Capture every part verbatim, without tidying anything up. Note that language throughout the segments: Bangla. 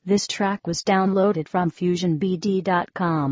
This track was downloaded from fusion b d dot com.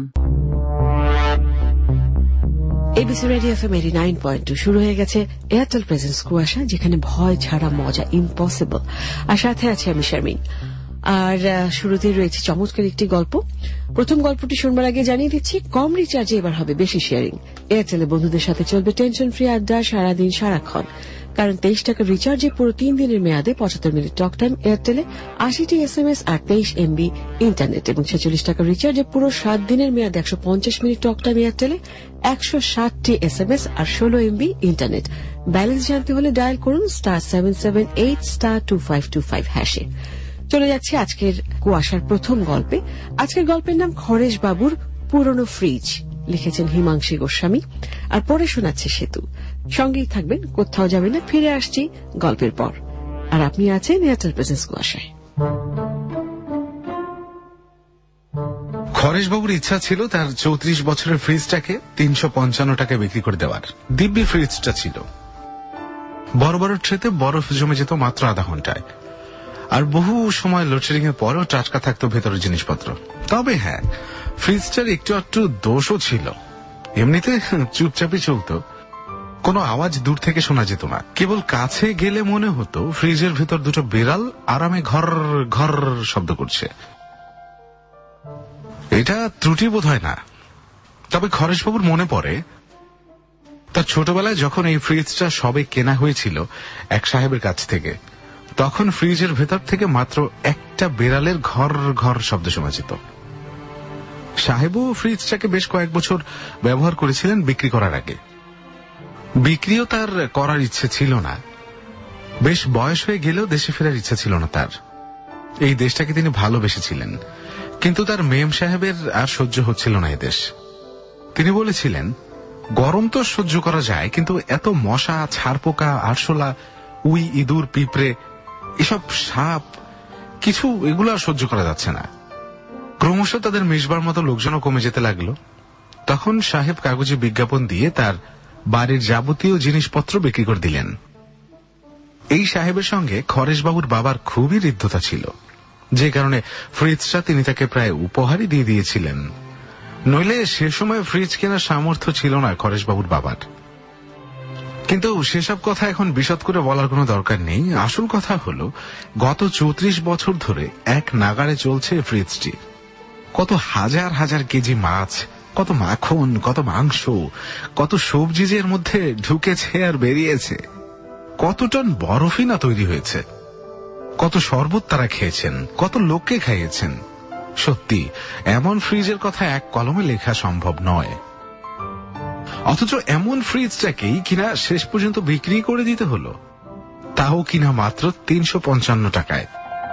ABC radio FM eighty nine point two শুরু হয়ে গেছে এয়ারটেল প্রেজেন্স কুয়াশা, যেখানে ভয় ছাড়া মজা ইম্পসিবল। আর সাথে আছে আমি শারমিন। আর শুরুতেই রয়েছে চমৎকার একটি গল্প। প্রথম গল্পটি শুনবার আগে জানিয়ে দিচ্ছি, কম রিচার্জে এবার হবে বেশি শেয়ারিং। এয়ারটেলে বন্ধুদের সাথে চলবে টেনশন ফ্রি আড্ডা সারাদিন সারাক্ষণ। কারণ তেইশ টাকার রিচার্জে পুরো তিন দিনের মেয়াদে পঁচাত্তর মিনিট টক টাইম এয়ারটেলে, আশিটি এস এম এস আর তেইশ এমবি ইন্টারনেট, এবং ছেচল্লিশ টাকার রিচার্জে পুরো সাত দিনের মেয়াদে একশো পঞ্চাশ মিনিট টক টাইম এয়ারটেলে, একশো ষাটটি এস এম এস আর ষোলো এমবি ইন্টারনেট। ব্যালেন্স জানতে হলে ডায়াল করুন star seven seven eight star two five two five হ্যাশে। চলে যাচ্ছে আজকের কুয়াশার প্রথম গল্পে। আজকের গল্পের নাম খরেশ বাবুর পুরনো ফ্রিজ। লিখেছেন হিমাংশী গোস্বামী, আর পড়ে শোনাচ্ছে সেতু। সঙ্গেই থাকবেন, কোথাও যাবেন না, ফিরে আসছি গল্পের পর। আর আপনি আছেন এয়ারটেল প্রেজেন্স কুয়াশায়। খরেশবাবুর ইচ্ছা ছিল তার চৌত্রিশ বছরের ফ্রিজটাকে তিনশো পঞ্চান্ন টাকায় বিক্রি করে দেওয়ার। দিব্যি ফ্রিজটা ছিল। বড় বড় ট্রেতে বরফ জমে যেত মাত্র আধা ঘন্টায়, আর বহু সময় লোডশেডিং এর পরও টাটকা থাকতো ভেতরের জিনিসপত্র। তবে হ্যাঁ, ফ্রিজটার একটু একটু দোষও ছিল। এমনিতে চুপচাপই চলত, কোনো আওয়াজ দূর থেকে শোনা যেত না। কেবল কাছে গেলে মনে হতো ফ্রিজের ভেতর দুটো বিড়াল আরামে ঘর ঘর শব্দ করছে। এটা ত্রুটি বোধ হয় না। তবে খরেশবাবুর মনে পড়ে তার ছোটবেলায় যখন এই ফ্রিজটা সবে কেনা হয়েছিল এক সাহেবের কাছ থেকে, তখন ফ্রিজের ভেতর থেকে মাত্র একটা বিড়ালের ঘর ঘর শব্দ শোনা যেত। সাহেবও ফ্রিজটাকে বেশ কয়েক বছর ব্যবহার করেছিলেন বিক্রি করার আগে। বিক্রিও তার করার ইচ্ছে ছিল না। বেশ বয়স হয়ে গেলেও দেশে ফেরার ইচ্ছা ছিল না তার। এই দেশটাকে তিনি ভালোবেসেছিলেন, কিন্তু তার মেম সাহেবের আর সহ্য হচ্ছিল না এদেশ। তিনি বলেছিলেন, গরম তো সহ্য করা যায়, কিন্তু এত মশা, ছারপোকা, আরশোলা, উই, ইঁদুর, পিঁপড়ে, এসব সাপ, কিছু এগুলো আর সহ্য করা যাচ্ছে না। ক্রমশ তাদের মিশবার মতো লোকজনও কমে যেতে লাগলো। তখন সাহেব কাগজে বিজ্ঞাপন দিয়ে তার বাড়ির যাবতীয় জিনিসপত্র বিক্রি করে দিলেন। এই সাহেবের সঙ্গে খরেশবাবুর বাবার খুবই হৃদ্যতা ছিল, যে কারণে ফ্রিজটা তিনি তাকে প্রায় উপহারই দিয়ে দিয়েছিলেন। নইলে সে সময় ফ্রিজ কেনার সামর্থ্য ছিল না খরেশবাবুর বাবার। কিন্তু সেসব কথা এখন বিশদ করে বলার কোনো দরকার নেই। আসল কথা হলো, গত চৌত্রিশ বছর ধরে এক নাগাড়ে চলছে ফ্রিজটি। কত হাজার হাজার কেজি মাছ, কত মাখন, কত মাংস, কত সবজি যে এর মধ্যে ঢুকেছে আর বেরিয়েছে। কত টন বরফই না তৈরি হয়েছে। কত শরবত তারা খেয়েছেন, কত লোককে খাইয়েছেন। সত্যি এমন ফ্রিজের কথা এক কলমে লেখা সম্ভব নয়। অথচ এমন ফ্রিজটাকেই কিনা শেষ পর্যন্ত বিক্রি করে দিতে হলো, তাও কিনা মাত্র তিনশো পঞ্চান্ন টাকায়।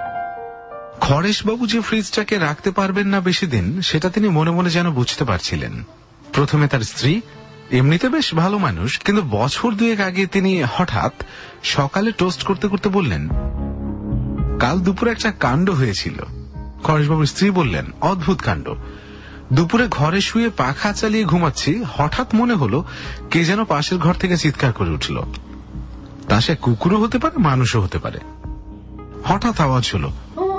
খরেশবাবু যে ফ্রিজটাকে রাখতে পারবেন না বেশি দিন, সেটা তিনি মনে মনে যেন বুঝতে পারছিলেন। প্রথমে তার স্ত্রী, এমনিতে বেশ ভালো মানুষ, কিন্তু বছর দুয়েক আগে তিনি হঠাৎ সকালে টোস্ট করতে করতে বললেন, কাল দুপুরে একটা কাণ্ড হয়েছিল। খরেশবাবুর স্ত্রী বললেন, অদ্ভুত কাণ্ড। দুপুরে ঘরে শুয়ে পাখা চালিয়ে ঘুমাচ্ছি, হঠাৎ মনে হলো কে যেন পাশের ঘর থেকে চিৎকার করে উঠল। তা সে কুকুরও হতে পারে, মানুষও হতে পারে। হঠাৎ আওয়াজ হলো।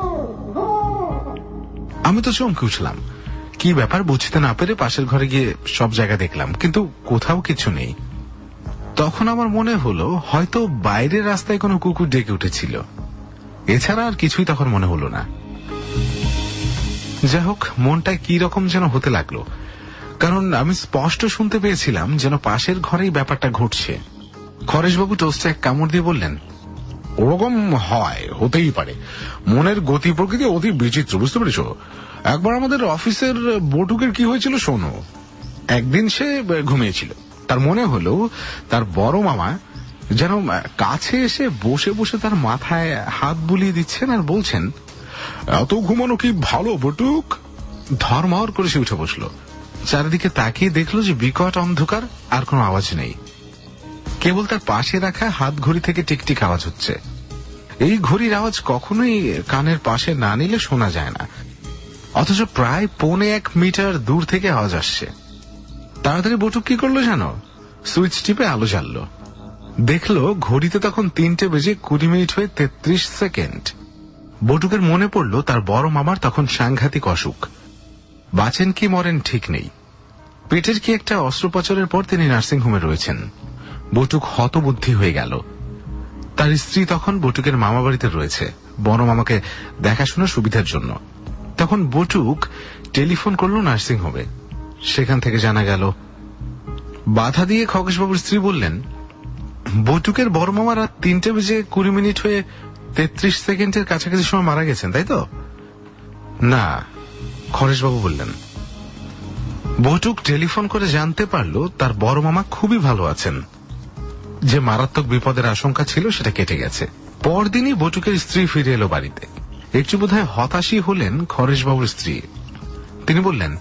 আমি তো চমকে উঠলাম। কি ব্যাপার বুঝতে না পেরে পাশের ঘরে গিয়ে সব জায়গা দেখলাম, কিন্তু কোথাও কিছু নেই। তখন আমার মনে হলো হয়তো বাইরের রাস্তায় কোনো কুকুর ডেকে উঠেছিল। এছাড়া আর কিছুই তখন মনে হলো না। যাই হোক, মনটায় কি রকম যেন হতে লাগলো, কারণ আমি স্পষ্ট শুনতে পেয়েছিলাম যেন পাশের ঘরেই ব্যাপারটা ঘটছে। খরেশবাবু টোস্টে এক কামড় দিয়ে বললেন, ওরকম হয়, হতেই পারে। মনের গতি প্রকৃতি অতি বিচিত্র, বুঝতে পেরেছ? একবার আমাদের অফিসের বটুকের কি হয়েছিল শোনো। একদিন সে ঘুমিয়েছিল, তার মনে হলো তার বড় মামা যেন কাছে এসে বসে বসে তার মাথায় হাত বুলিয়ে দিচ্ছেন আর বলছেন, এত ঘুমানো কি ভালো বটুক? ধর্মর করে সে উঠে বসলো। চারিদিকে তাকিয়ে দেখলো যে বিকট অন্ধকার, আর কোনো আওয়াজ নেই। কেবল তার পাশে রাখা হাত ঘড়ি থেকে টিকটিক আওয়াজ হচ্ছে। এই ঘড়ির আওয়াজ কখনোই কানের পাশে না নিলে শোনা যায় না, অথচ প্রায় পৌনে এক মিটার দূর থেকে আওয়াজ আসছে। তাড়াতাড়ি বটুক কি করলো জানো? সুইচ টিপে আলো জ্বাললো। দেখলো ঘড়িতে তখন তিনটে বেজে কুড়ি মিনিট হয়ে তেত্রিশ সেকেন্ড। বটুকের মনে পড়ল তার বড় মামার তখন সাংঘাতিক অসুখ, বাঁচেন কি মরেন ঠিক নেই। পেটের কি একটা অস্ত্রোপচারের পর তিনি নার্সিংহোমে রয়েছেন। বটুক হতবুদ্ধি হয়ে গেল। তার স্ত্রী তখন বটুকের মামা বাড়িতে রয়েছে বড় মামাকে দেখাশোনার সুবিধার জন্য। তখন বটুক টেলিফোন করল নার্সিংহোমে। সেখান থেকে জানা গেল, বাধা দিয়ে খগেশবাবুর স্ত্রী বললেন, বটুকের বড় মামা রাত তিনটে বেজে কুড়ি মিনিট হয়ে তেত্রিশ সেকেন্ডের কাছাকাছি সময় মারা গেছেন, তাই তো? না, খগেশবাবু বললেন। বটুক টেলিফোন করে জানতে পারল তার বড় মামা খুবই ভালো আছেন। যে মারাত্মক বিপদের আশঙ্কা ছিল সেটা কেটে গেছে। পরদিনই বটুকের স্ত্রী ফিরে এলো বাড়িতে। একটু বোধহয় হতাশই হলেন খগেশবাবুর স্ত্রী। তিনি বললেন,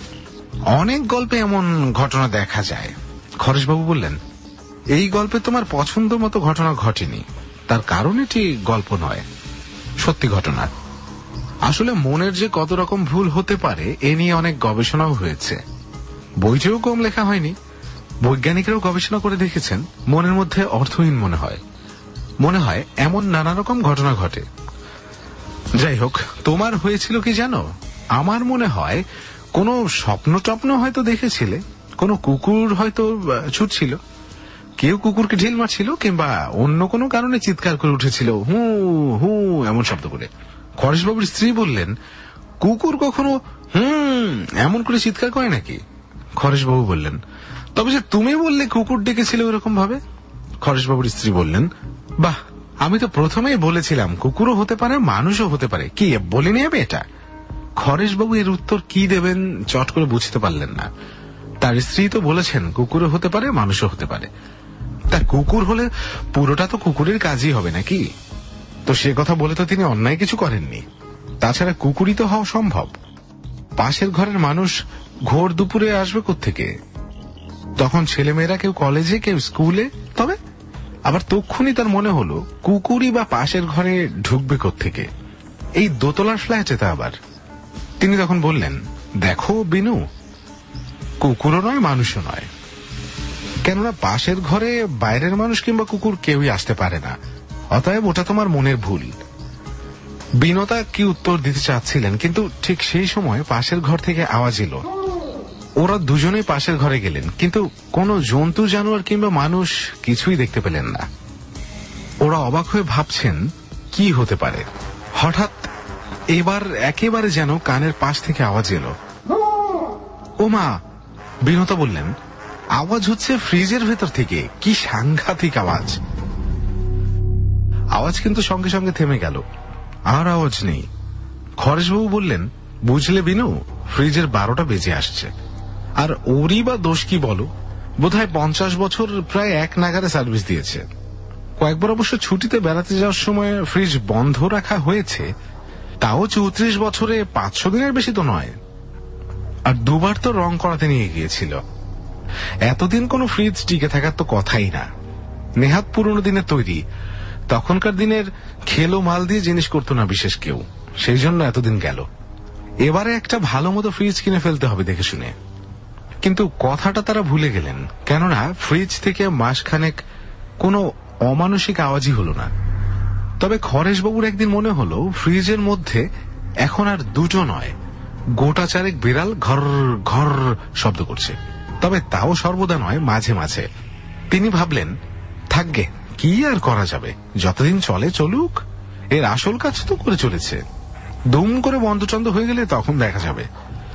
অনেক গল্পে এমন ঘটনা দেখা যায়। খগেশবাবু বললেন, এই গল্পে তোমার পছন্দ মতো ঘটনা ঘটেনি, তার কারণ এটি গল্প নয়, সত্যি ঘটনা। আসলে মনের যে কত রকম ভুল হতে পারে এ নিয়ে অনেক গবেষণাও হয়েছে। বইটিও কম লেখা হয়নি। বৈজ্ঞানিকরাও গবেষণা করে দেখেছেন মনের মধ্যে অর্থহীন মনে হয়, মনে হয় এমন নানা রকম ঘটনা ঘটে। যাই হোক, তোমার হয়েছিল কি জানো? আমার মনে হয় কোনো স্বপ্ন টপ্ন হয়তো দেখেছিলে, কোনো কুকুর হয়তো ছুটছিল, কেউ কুকুরকে ঢিল মারছিল, কিংবা অন্য কোনো কারণে চিৎকার করে উঠেছিল হু হু এমন শব্দ করে। খগেশবাবুর স্ত্রী বললেন, কুকুর কখনো হুম এমন করে চিৎকার করে নাকি? খগেশবাবু বললেন, তবে যে তুমি বললে কুকুর ডেকেছিল এরকম ভাবে। খগেশবাবুর স্ত্রী বললেন, বাহ, আমি তো প্রথমেই বলেছিলাম কুকুরও হতে পারে মানুষও হতে পারে, কি বলিনি আমি এটা? খগেশবাবু এর উত্তর কি দেবেন চট করে বুঝতে পারলেন না। তার স্ত্রী তো বলেছেন কুকুরও হতে পারে মানুষও হতে পারে, তা কুকুর হলে পুরোটা তো কুকুরের কাজই হবে নাকি? তো সে কথা বলে তো তিনি অন্যায় কিছু করেননি। তাছাড়া কুকুরই তো হওয়া সম্ভব। পাশের ঘরের মানুষ ঘোর দুপুরে আসবে কোত্থেকে? তখন ছেলেমেয়েরা কেউ কলেজে, কেউ স্কুলে। তবে আবার তক্ষুনি তার মনে হলো কুকুরই বা পাশের ঘরে ঢুকবে কোত্থেকে? এই দোতলার ফ্ল্যাটে তা আবার। তিনি তখন বললেন, দেখো বিনু, কুকুরও নয় মানুষও নয়, কেননা পাশের ঘরে বাইরের মানুষ কিংবা কুকুর কেউই আসতে পারে না, অতএব ওটা তোমার মনের ভুল। বিনতা কি উত্তর দিতে চাচ্ছিলেন, কিন্তু ঠিক সেই সময় পাশের ঘর থেকে আওয়াজ এলো। ওরা দুজনেই পাশের ঘরে গেলেন, কিন্তু কোনো জন্তু জানোয়ার কিংবা মানুষ কিছুই দেখতে পেলেন না। ওরা অবাক হয়ে ভাবছেন কি হতে পারে। হঠাৎ এবার একেবারে যেন কানের পাশ থেকে আওয়াজ এলো। ও মা, বিনতা বললেন, আওয়াজ হচ্ছে ফ্রিজের ভেতর থেকে। কি সাংঘাতিক আওয়াজ! আওয়াজ কিন্তু সঙ্গে সঙ্গে থেমে গেল, আর আওয়াজ নেই। খগেশবাবু বললেন, বুঝলে বিনু, ফ্রিজের বারোটা বেজে আসছে। আর ওরই বা দোষ কি বলো? বোধহয় পঞ্চাশ বছর প্রায় এক নাগারে সার্ভিস দিয়েছে। কয়েকবার অবশ্য ছুটিতে বেড়াতে যাওয়ার সময় ফ্রিজ বন্ধ রাখা হয়েছে, তাও চৌত্রিশ বছরে পাঁচশো দিনের বেশি তো নয়। আর দুবার তো রং করাতে নিয়ে গিয়েছিল। এতদিন কোনো ফ্রিজ টিকে থাকার তো কথাই না। নেহাত পুরনো দিনের তৈরি, তখনকার দিনের খেলো মাল দিয়ে জিনিস করতো না বিশেষ কেউ, সেই জন্য এতদিন গেল। এবারে একটা ভালো মতো ফ্রিজ কিনে ফেলতে হবে দেখে শুনে। কিন্তু কথাটা তারা ভুলে গেলেন, কেননা ফ্রিজ থেকে মাসখানেক কোনো অমানসিক আওয়াজই হলো না। তবে খগেশবাবুর একদিন মনে হলো ফ্রিজের মধ্যে এখন আর দুটো নয়, গোটা চারেক বিড়াল ঘর ঘর শব্দ করছে। তবে তাও সর্বদা নয়, মাঝে মাঝে। তিনি ভাবলেন, থাকগে, কি আর করা যাবে, যতদিন চলে চলুক, এর আসল কাজ তো করে চলেছে। দুম করে বন্ধচন্দ হয়ে গেলে তখন দেখা যাবে।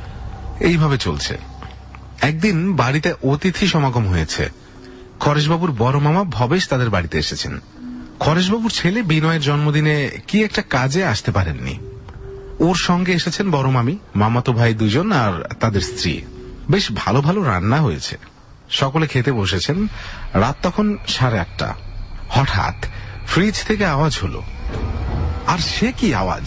এইভাবে চলছে। একদিন বাড়িতে অতিথি সমাগম হয়েছে। খগেশবাবুর বড় মামা ভবেশ তাদের বাড়িতে এসেছেন। খগেশবাবুর ছেলে বিনয়ের জন্মদিনে কি একটা কাজে আসতে পারেননি। ওর সঙ্গে এসেছেন বড় মামি, মামাতো ভাই দুজন আর তাদের স্ত্রী। বেশ ভালো ভালো রান্না হয়েছে। সকলে খেতে বসেছেন। রাত তখন সাড়ে আটটা। হঠাৎ ফ্রিজ থেকে আওয়াজ হলো। আর সে কি আওয়াজ!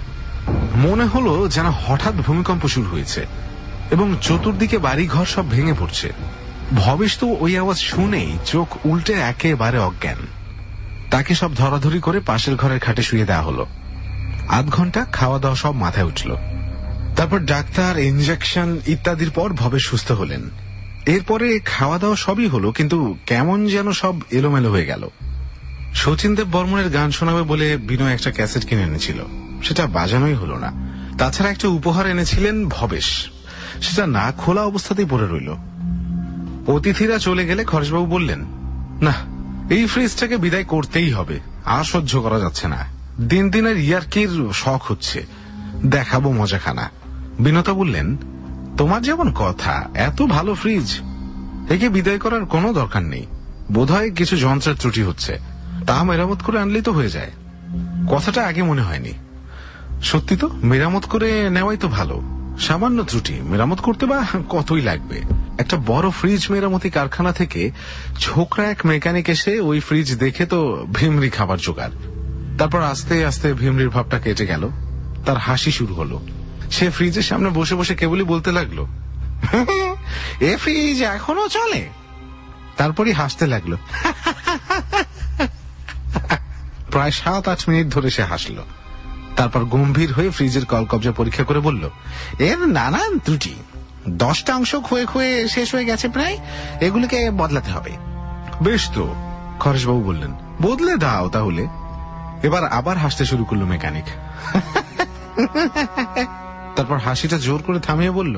মনে হলো যেন হঠাৎ ভূমিকম্প শুরু হয়েছে এবং চতুর্দিকে বাড়িঘর সব ভেঙে পড়ছে। ভবেশ তো ওই আওয়াজ শুনেই চোখ উল্টে একেবারে অজ্ঞান। তাকে সব ধরাধরি করে পাশের ঘরের খাটে শুয়ে দেওয়া হলো। আধ ঘন্টা খাওয়া দাওয়া সব মাথায় উঠল। তারপর ডাক্তার, ইঞ্জেকশন ইত্যাদির পর ভবেশ সুস্থ হলেন। এরপরে খাওয়া দাওয়া সবই হলো, কিন্তু কেমন যেন সব এলোমেলো হয়ে গেল। শচীন দেব বর্মনের গান শোনাবে বলে বিনয় একটা ক্যাসেট কিনে এনেছিল। সেটা বাজানোই হলো না। তাছাড়া একটা উপহার এনেছিলেন ভবেশ, সেটা না খোলা অবস্থাতেই পড়ে রইল। অতিথিরা চলে গেলে খরচবাবু বললেন, না, এই ফ্রিজটাকে বিদায় করতেই হবে, আর সহ্য করা যাচ্ছে না। দিন দিনের ইয়ার্কির শখ হচ্ছে, দেখাবো মজাখানা। বিনতা বললেন, তোমার যেমন কথা, এত ভালো ফ্রিজ, একে বিদায় করার কোনো দরকার নেই। বোধহয় কিছু যন্ত্রের ত্রুটি হচ্ছে, তা মেরামত করে আনলেই তো হয়ে যায়। কথাটা আগে মনে হয়নি। সত্যি তো, মেরামত করে নেওয়াই তো ভালো। সামান্য ত্রুটি মেরামত করতে বা কতই লাগবে। একটা বড় ফ্রিজ মেরামতি কারখানা থেকে ছোকরা এক মেকানিক এসে ওই ফ্রিজ দেখে তো ভিমরি খাবার জোগাড়। তারপর আস্তে আস্তে ভিমরির ভাবটা কেটে গেল। তার হাসি শুরু হলো। সে ফ্রিজের সামনে বসে বসে কেবলই বলতে লাগলো, এ ফ্রিজ এখনো চলে। তারপরই হাসতে লাগলো। প্রায় সাত আট মিনিট ধরে সে হাসলো। তারপর গম্ভীর হয়ে ফ্রিজের কলকবজা পরীক্ষা করে বলল, এর নানান ত্রুটি, দশটা অংশ ক্ষয়ে ক্ষয়ে শেষ হয়ে গেছে প্রায়, এগুলিকে বদলাতে হবে। বেশ তো, খরচবাবু বললেন, বদলে দাও তাহলে। এবার আবার হাসতে শুরু করলো মেকানিক। তারপর হাসিটা জোর করে থামিয়ে বলল,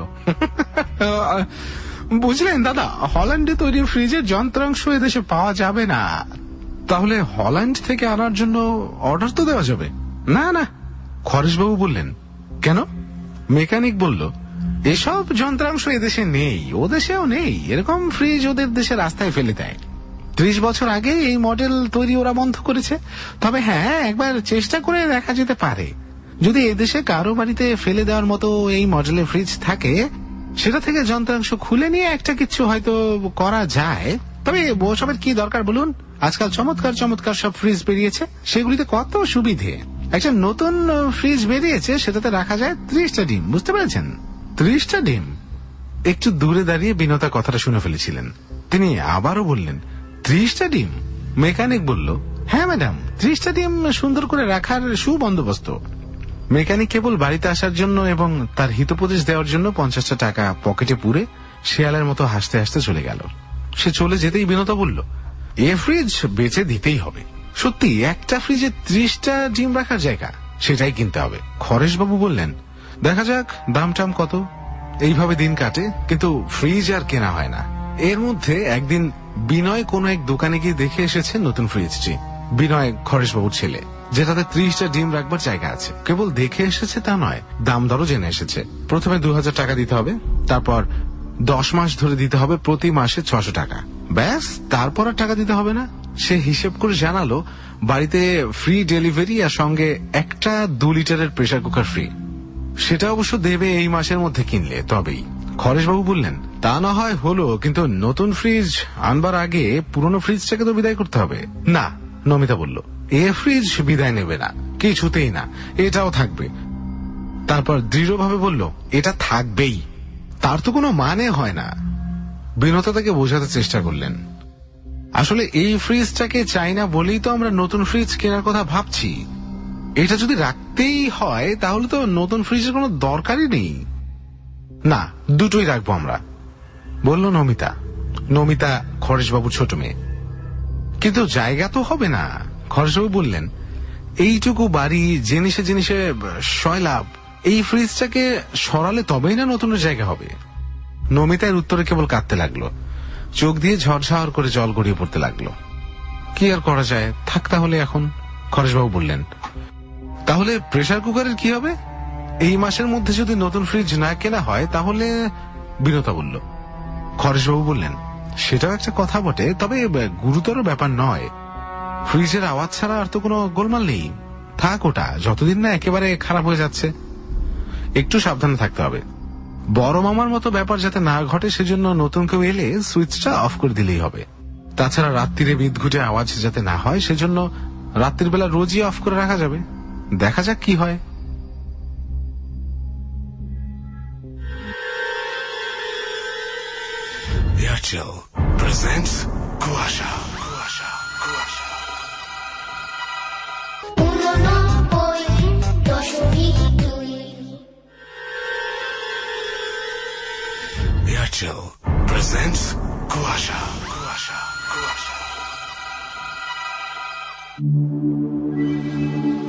বুঝলেন দাদা, হল্যান্ডে তৈরি ফ্রিজের যন্ত্রাংশ এদেশে পাওয়া যাবে না। তাহলে হল্যান্ড থেকে আনার জন্য অর্ডার তো দেওয়া যাবে? না না, খরচবাবু বললেন। কেন? মেকানিক বলল, এসব যন্ত্রাংশ এদেশে নেই, ও দেশেও নেই। এরকম ফ্রিজ ওদের দেশে রাস্তায় ফেলে দেয়। ত্রিশ বছর আগে এই মডেল তৈরি ওরা বন্ধ করেছে। তবে হ্যাঁ, একবার চেষ্টা করে দেখা যেতে পারে। যদি এদেশে কারো বাড়িতে ফেলে দেওয়ার মতো এই মডেলের ফ্রিজ থাকে, সেটা থেকে যন্ত্রাংশ খুলে নিয়ে একটা কিছু হয়তো করা যায়। তবে ওসবের কি দরকার বলুন? আজকাল চমৎকার চমৎকার সব ফ্রিজ বেরিয়েছে, সেগুলিতে কত সুবিধে। একটা নতুন ফ্রিজ বেরিয়েছে, সেটাতে রাখা যায় ত্রিশটা ডিম। বুঝতে পেরেছেন? ত্রিশটা ডিম। একটু দূরে দাঁড়িয়ে বিনতা কথাটা শুনে ফেলেছিলেন। তিনি আবারও বললেন, ত্রিশটা ডিম? মেকানিক বলল, হ্যাঁ ম্যাডাম, ত্রিশটা ডিম সুন্দর করে রাখার সুবন্দোবস্ত। মেকানিক কেবল বাড়িতে আসার জন্য এবং তার হিতোপদেশ দেওয়ার জন্য পঞ্চাশটা টাকা পকেটে পুরে শেয়ালের মতো হাসতে হাসতে চলে গেল। সে চলে যেতেই বিনতা বলল, এ ফ্রিজ বেচে দিতেই হবে। সত্যি, একটা ফ্রিজে ত্রিশটা ডিম রাখার জায়গা, সেটাই কিনতে হবে। খরেশবাবু বললেন, দেখা যাক দাম টাম কত। এইভাবে দিন কাটে, কিন্তু ফ্রিজ আর কেনা হয় না। এর মধ্যে একদিন বিনয় কোন এক দোকানে গিয়ে দেখে এসেছে নতুন ফ্রিজটি। বিনয় খরেশবাবুর ছেলে, যেটাতে ত্রিশটা ডিম রাখবার জায়গা আছে। কেবল দেখে এসেছে তা নয়, দাম দরও জেনে এসেছে। প্রথমে দু হাজার টাকা দিতে হবে, তারপর দশ মাস ধরে দিতে হবে প্রতি মাসে ছশো টাকা। ব্যাস, তারপর আর টাকা দিতে হবে না। সে হিসেব করে জানালো বাড়িতে ফ্রি ডেলিভারি আর সঙ্গে একটা দু লিটারের প্রেসার কুকার ফ্রি। সেটা অবশ্য দেবে এই মাসের মধ্যে কিনলে তবেই। খরেশবাবু বললেন, তা না হয় হলো, কিন্তু নতুন ফ্রিজ আনবার আগে পুরনো ফ্রিজটাকে তো বিদায় করতে হবে। না, নমিতা বলল, এ ফ্রিজ বিদায় নেবে না, কিছুতেই না, এটাও থাকবে। তারপর দৃঢ়ভাবে বলল, এটা থাকবেই, তার তো কোনো মানে হয় না। বিনতা তাকে বোঝাতে চেষ্টা করলেন, আসলে এই ফ্রিজটাকে চাই না বলেই তো আমরা নতুন ফ্রিজ কেনার কথা ভাবছি। এটা যদি রাখতেই হয় তাহলে তো নতুন ফ্রিজের কোনো দরকারই নেই। না, দুটোই রাখবো আমরা, বলল নমিতা। নমিতা খরেশবাবুর ছোট মেয়ে। কিন্তু জায়গা তো হবে না। খরেশবাবু বললেন, এইটুকু বাড়ি, জিনিসে জিনিসে সয়লাভ, এই ফ্রিজটাকে সরালে তবেই না নতুনের জায়গা হবে। নমিতার উত্তরে কেবল কাঁদতে লাগলো। চোখ দিয়ে ঝরঝর করে জল গড়িয়ে পড়তে লাগলো। কি আর করা যায়, থাক তাহলে এখন। খরেশবাবু বললেন, তাহলে প্রেসার কুকারের কি হবে? এই মাসের মধ্যে যদি নতুন ফ্রিজ না কেনা হয় তাহলে? বিনতা বলল। খরেশবাবু বললেন, সেটাও একটা কথা বটে, তবে গুরুতর ব্যাপার নয়। ফ্রিজের আওয়াজ ছাড়া আর তো কোনো গোলমাল নেই। থাক ওটা, যতদিন না একেবারে খারাপ হয়ে যাচ্ছে। একটু সাবধানে থাকতে হবে। বড় মামার মতো ব্যাপার যাতে না ঘটে সেজন্য নতুন কেউ এলে সুইচটা অফ করে দিলেই হবে। তাছাড়া রাত্রিরে বিদ্ঘুটে আওয়াজ যাতে না হয় সেজন্য রাত্রির বেলা রোজই অফ করে রাখা যাবে। দেখা যাক কি হয়। Airtel presents Kuasha. Kuasha. Kuasha. Airtel presents Kuasha. Kuasha. Kuasha.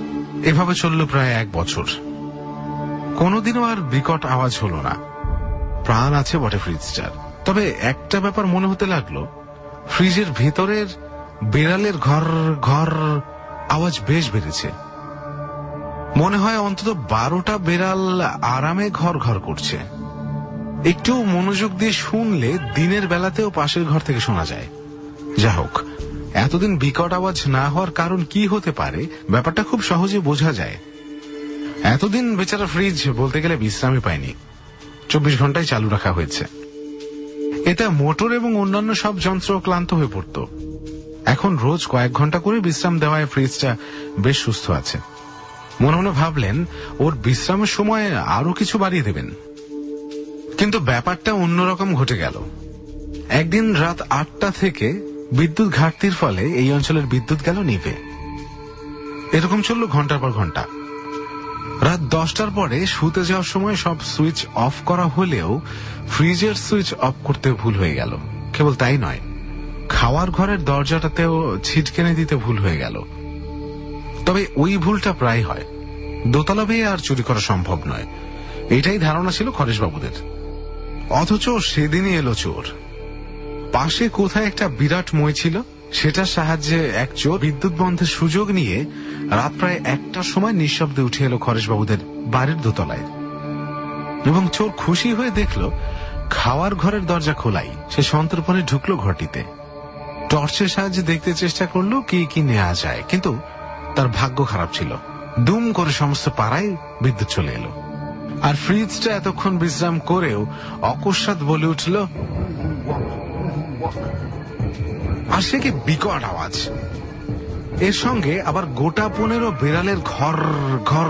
এভাবে চলল প্রায় এক বছর। কোনোদিনও আর বিকট আওয়াজ হলো না। প্রাণ আছে বটে ফ্রিজটার, তবে একটা ব্যাপার মনে হতে লাগলো, ফ্রিজের ভিতরের বিড়ালের ঘর ঘর আওয়াজ বেশ বেড়েছে। মনে হয় অন্তত বারোটা বিড়াল আরামে ঘর ঘর করছে। একটু মনোযোগ দিয়ে শুনলে দিনের বেলাতেও পাশের ঘর থেকে শোনা যায়। যা হোক, এতদিন বিকট আওয়াজ না হওয়ার কারণ কি হতে পারে ব্যাপারটা খুব সহজে বোঝা যায়। এতদিন বেচারা ফ্রিজ বলতে গেলে বিশ্রামই পায়নি, চব্বিশ ঘন্টায় চালু রাখা হয়েছে। এতে মোটর এবং অন্যান্য সব যন্ত্র ক্লান্ত হয়ে পড়ত। এখন রোজ কয়েক ঘন্টা করে বিশ্রাম দেওয়ায় ফ্রিজটা বেশ সুস্থ আছে। মনে মনে ভাবলেন ওর বিশ্রামের সময় আরো কিছু বাড়িয়ে দেবেন। কিন্তু ব্যাপারটা অন্যরকম ঘটে গেল। একদিন রাত আটটা থেকে বিদ্যুৎ ঘাটতির ফলে এই অঞ্চলের বিদ্যুৎ গেল নিভে। এরকম চলল ঘন্টার পর ঘন্টা। রাত দশটার পরে শুতে যাওয়ার সময় সব সুইচ অফ করা হলেও ফ্রিজের সুইচ অফ করতে ভুল হয়ে গেল। কেবল তাই নয়, খাওয়ার ঘরের দরজাটাতেও ছিটকেনে দিতে ভুল হয়ে গেল। তবে ওই ভুলটা প্রায় হয়, দোতলা বেয়ে আর চুরি করা সম্ভব নয়, এটাই ধারণা ছিল খরেশবাবুদের। অথচ সেদিনই এলো চোর। পাশে কোথায় একটা বিরাট মই ছিল, সেটার সাহায্যে এক চোর বিদ্যুৎ বন্ধের সুযোগ নিয়ে রাত প্রায় একটার সময় নিঃশব্দে উঠে এলো খরেশবাবুদের বাড়ির দোতলায়। এবং চোর খুশি হয়ে দেখল খাওয়ার ঘরের দরজা খোলাই। সে সন্তর্পণে ঢুকলো ঘরটিতে, টর্চের সাহায্যে দেখতে চেষ্টা করলো কি কি নেওয়া যায়, কিন্তু তার ভাগ্য খারাপ ছিল। দুম করে সমস্ত পাড়ায় বিদ্যুৎ চলে এলো। আর ফ্রিজটা এতক্ষণ বিশ্রাম করেও অকস্মাৎ বলে উঠল, আর সে কি বিকট আওয়াজ! এর সঙ্গে আবার গোটা পনেরো বিড়ালের ঘর ঘর।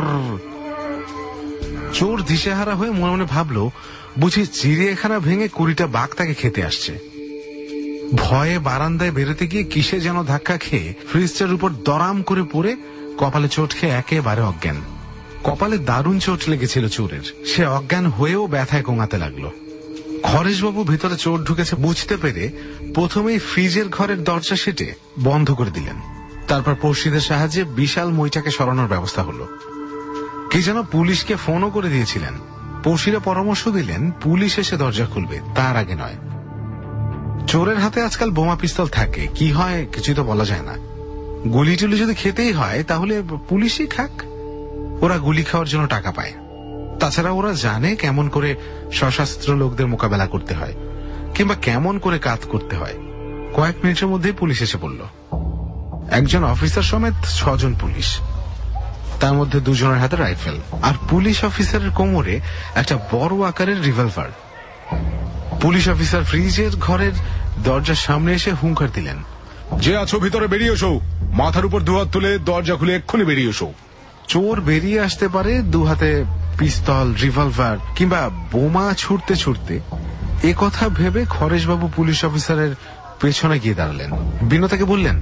চোর দিশেহারা হয়ে মনে মনে ভাবলো, বুঝি চিড়িয়াখানা ভেঙে কুড়িটা বাঘ তাকে খেতে আসছে। ভয়ে বারান্দায় বেরোতে গিয়ে কিসে যেন ধাক্কা খেয়ে ফ্রিজটার উপর দরাম করে পড়ে কপালে চোট খেয়ে একেবারে অজ্ঞান। কপালে দারুণ চোট লেগেছিল চোরের। সে অজ্ঞান হয়েও ব্যথায় কোঙাতে লাগলো। খরেশবাবু ভেতরে চোর ঢুকেছে বুঝতে পেরে প্রথমেই ফ্রিজের ঘরের দরজা সেটে বন্ধ করে দিলেন। তারপর পড়শিদের সাহায্যে বিশাল মইটাকে সরানোর ব্যবস্থা হলো। কি যেন পুলিশকে ফোনও করে দিয়েছিলেন। পড়শিরা পরামর্শ দিলেন পুলিশ এসে দরজা খুলবে, তার আগে নয়। চোরের হাতে আজকাল বোমা পিস্তল থাকে, কি হয় কিছুই তো বলা যায় না। গুলি টুলি যদি খেতেই হয় তাহলে পুলিশই খাক, ওরা গুলি খাওয়ার জন্য টাকা পায়। তাছাড়া ওরা জানে কেমন করে সশস্ত্র লোকদের মোকাবেলা করতে হয়, কিংবা কেমন করে কাজ করতে হয়। কয়েক মিনিটের মধ্যেই পুলিশ এসে পড়ল। একজন অফিসার সমেত ছজন পুলিশ, তার মধ্যে দুজনের হাতে রাইফেল, আর পুলিশ অফিসারের কোমরে একটা বড় আকারের রিভলভার। পুলিশ অফিসার ফ্রিজের ঘরের দরজার সামনে এসে হুঙ্কার দিলেন, যে আছো ভিতরে বেরিয়ে এসো, মাথার উপর দুহাত তুলে দরজা খুলে এক্ষুনি বেরিয়ে এসো। চোর বেরিয়ে আসতে পারে দু হাতে পিস্তল, রিভলভার কিংবা বোমা ছুটতে ছুটতে। এ কথা ভেবে খরেশবাবু পুলিশ অফিসারের পেছনে গিয়ে দাঁড়ালেন। বিনতাকে বললেন,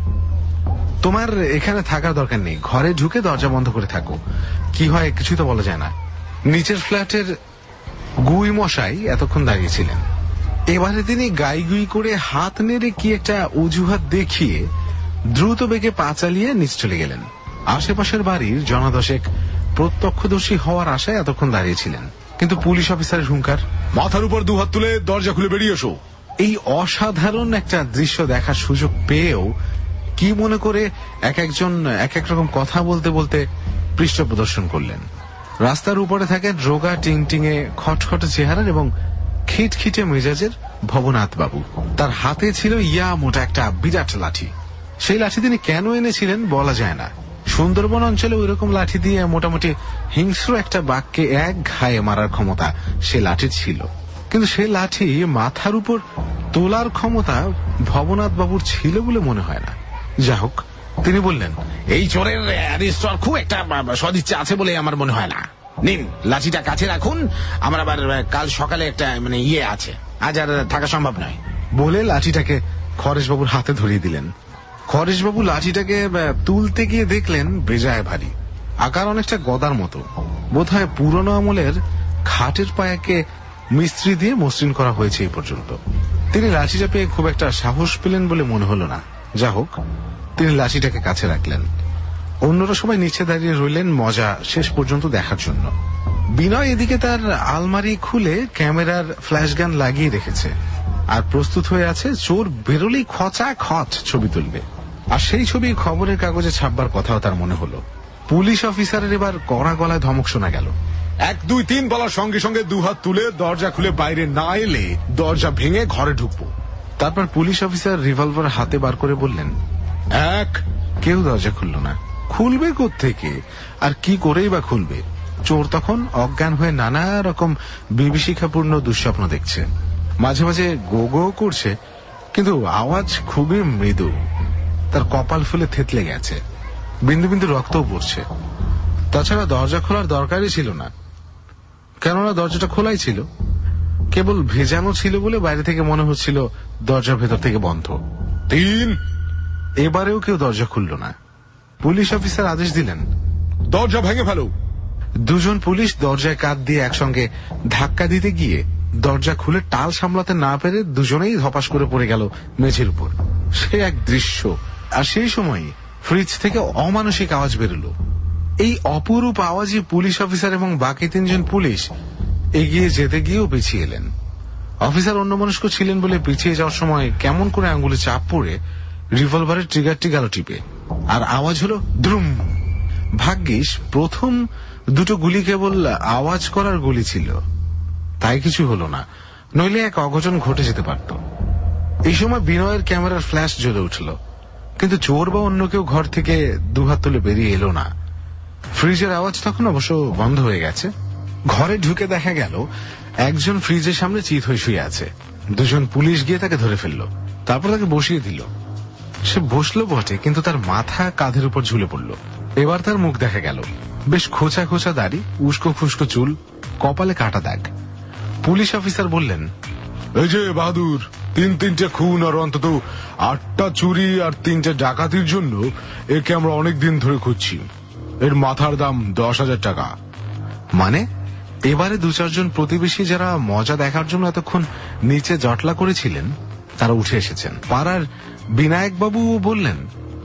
তোমার এখানে থাকার দরকার নেই, ঘরে ঢুকে দরজা বন্ধ করে থাকো, কি হয় কিছুই তো বলা যায় না। নিচের ফ্ল্যাটের গুই মশাই এতক্ষণ দাঁড়িয়েছিলেন। এবারে তিনি গাই গুই করে হাত নেড়ে কি একটা অজুহাত দেখিয়ে দ্রুত বেগে পা চালিয়ে নিচ চলে গেলেন। আশেপাশের বাড়ির জনাদশেক প্রত্যক্ষদর্শী হওয়ার আশায় এতক্ষণ দাঁড়িয়েছিলেন, কিন্তু পুলিশ অফিসারের হুঙ্কার, মাথার উপর দুহাত তুলে দরজা খুলে বেরিয়ে এসো। এই অসাধারণ একটা দৃশ্য দেখার সুযোগ পেয়েও কি মনে করে এক একজন এক এক রকম কথা বলতে বলতে পৃষ্ঠ প্রদর্শন করলেন। রাস্তার উপরে থাকেন রোগা টিংটিঙে খটখটে চেহারার এবং খিটখিটে মেজাজের ভবনাথ বাবু। তার হাতে ছিল ইয়া মোটা একটা বিরাট লাঠি। সেই লাঠি তিনি কেন এনেছিলেন বলা যায় না। সুন্দরবন অঞ্চলে ওই রকম লাঠি দিয়ে মোটামুটি হিংস্র একটা বাঘকে এক ঘায়ে মারার ক্ষমতা সে লাঠির ছিল, কিন্তু সে লাঠি মাথার উপর তোলার ক্ষমতা ভবনাথ বাবুর ছিল বলে মনে হয় না। যা হোক, তিনি বললেন, এই চোরের খুব একটা সদিচ্ছা আছে বলে আমার মনে হয় না। নিন, লাঠিটা কাছে রাখুন, আমার আবার কাল সকালে একটা মানে ইয়ে আছে, আজ আর থাকা সম্ভব নয়। বলে লাঠিটাকে খরেশবাবুর হাতে ধরিয়ে দিলেন। খরেশবাবু লাঠিটাকে তুলতে গিয়ে দেখলেন বেজায় ভারী, আকার অনেকটা গদার মতো। বোধহয় পুরনো আমলের খাটের পায়াকে মিস্ত্রি দিয়ে মসৃণ করা হয়েছে এই পর্যন্ত। তিনি লাঠিটা পেয়ে খুব একটা সাহস পেলেন বলে মনে হলো না। যা হোক, তিনি লাঠিটাকে কাছে রাখলেন। অন্যরা সবাই নিচে দাঁড়িয়ে রইলেন মজা শেষ পর্যন্ত দেখার জন্য। বিনয় এদিকে তার আলমারি খুলে ক্যামেরার ফ্ল্যাশ গান লাগিয়ে রেখেছে আর প্রস্তুত হয়ে আছে চোর বেরোলেই খচা খচ ছবি তুলবে। আর সেই ছবি খবরের কাগজে ছাপবার কথাও তার মনে হলো। পুলিশ অফিসারের এবার কড়া গলায় ধমক শোনা গেল, এক দুই তিন বলার সঙ্গে সঙ্গে দুহাত তুলে দরজা খুলে বাইরে না এলে দরজা ভেঙে ঘরে ঢুকবো। তারপর পুলিশ অফিসার রিভলভার হাতে বার করে বললেন, এক। কেউ দরজা খুলল না। খুলবে কোত্থেকে আর কি করেই বা খুলবে? চোর তখন অজ্ঞান হয়ে নানা রকম বিভীষিকাপূর্ণ দুঃস্বপ্ন দেখছে, মাঝে মাঝে গো গো করছে, কিন্তু আওয়াজ খুবই মৃদু। তার কপাল ফুলে থেতলে গেছে, বিন্দু বিন্দু রক্তও পড়ছে। তাছাড়া দরজা খোলার দরকারই ছিল না, কেননা দরজাটা খোলাই ছিল, কেবল ভেজানো ছিল বলে বাইরে থেকে মনে হচ্ছিল দরজার ভেতর থেকে বন্ধ। তিন। এবারেও কেউ দরজা খুলল না। পুলিশ অফিসার আদেশ দিলেন, দরজা ভেঙে ফেলো। দুজন পুলিশ দরজায় কাঁধ দিয়ে একসঙ্গে ধাক্কা দিতে গিয়ে দরজা খুলে টাল সামলাতে না পেরে দুজনেই ধপাস করে পড়ে গেল মেঝের উপর। সে এক দৃশ্য। আর সেই সময় ফ্রিজ থেকে অমানসিক আওয়াজ বেরোলো। এই অপরূপ আওয়াজে পুলিশ অফিসার এবং বাকি তিনজন পুলিশ এগিয়ে যেতে গিয়েও পিছিয়ে এলেন। অফিসার অন্যমনস্ক ছিলেন বলে পিছিয়ে যাওয়ার সময় কেমন করে আঙ্গুলে চাপ পড়ে রিভলভারের ট্রিগারটি গেল টিপে, আর আওয়াজ হলো দ্রুম। ভাগ্যিস প্রথম দুটো গুলি কেবল আওয়াজ করার গুলি ছিল, তাই কিছু হলো না, নইলে এক অঘটন ঘটে যেতে পারত। এই সময় বিনয়ের ক্যামেরার ফ্ল্যাশ জ্বলে উঠল, কিন্তু চোর বা অন্য কেউ ঘর থেকে দুহাত তুলে বেরিয়ে এলো না। ফ্রিজের আওয়াজ তখন অবশ্য বন্ধ হয়ে গেছে। ঘরে ঢুকে দেখা গেল একজন ফ্রিজের সামনে চিত হয়ে শুয়ে আছে। দুজন পুলিশ গিয়ে তাকে ধরে ফেলল, তারপর তাকে বসিয়ে দিল। সে বসলো বটে, কিন্তু তার মাথা কাঁধের উপর ঝুলে পড়ল। এবার তার মুখ দেখা গেল, বেশ খোঁচা খোঁচা দাড়ি, উস্কো খুস্কো চুল, কপালে কাটা দাগ। পুলিশ অফিসার বললেন, এই যে বাহাদুর, তিন তিনটে খুন আর অন্তত আটটা চুরি আর তিনটে ডাকাতির জন্য একে আমরা অনেক দিন ধরে খুঁজছি। এর মাথার দাম দশ হাজার টাকা। মানে এবারে দু চারজন প্রতিবেশী যারা মজা দেখার জন্য এতক্ষণ নিচে জটলা করেছিলেন তারা উঠে এসেছেন। পাড়ার বিনায়ক বাবু বললেন,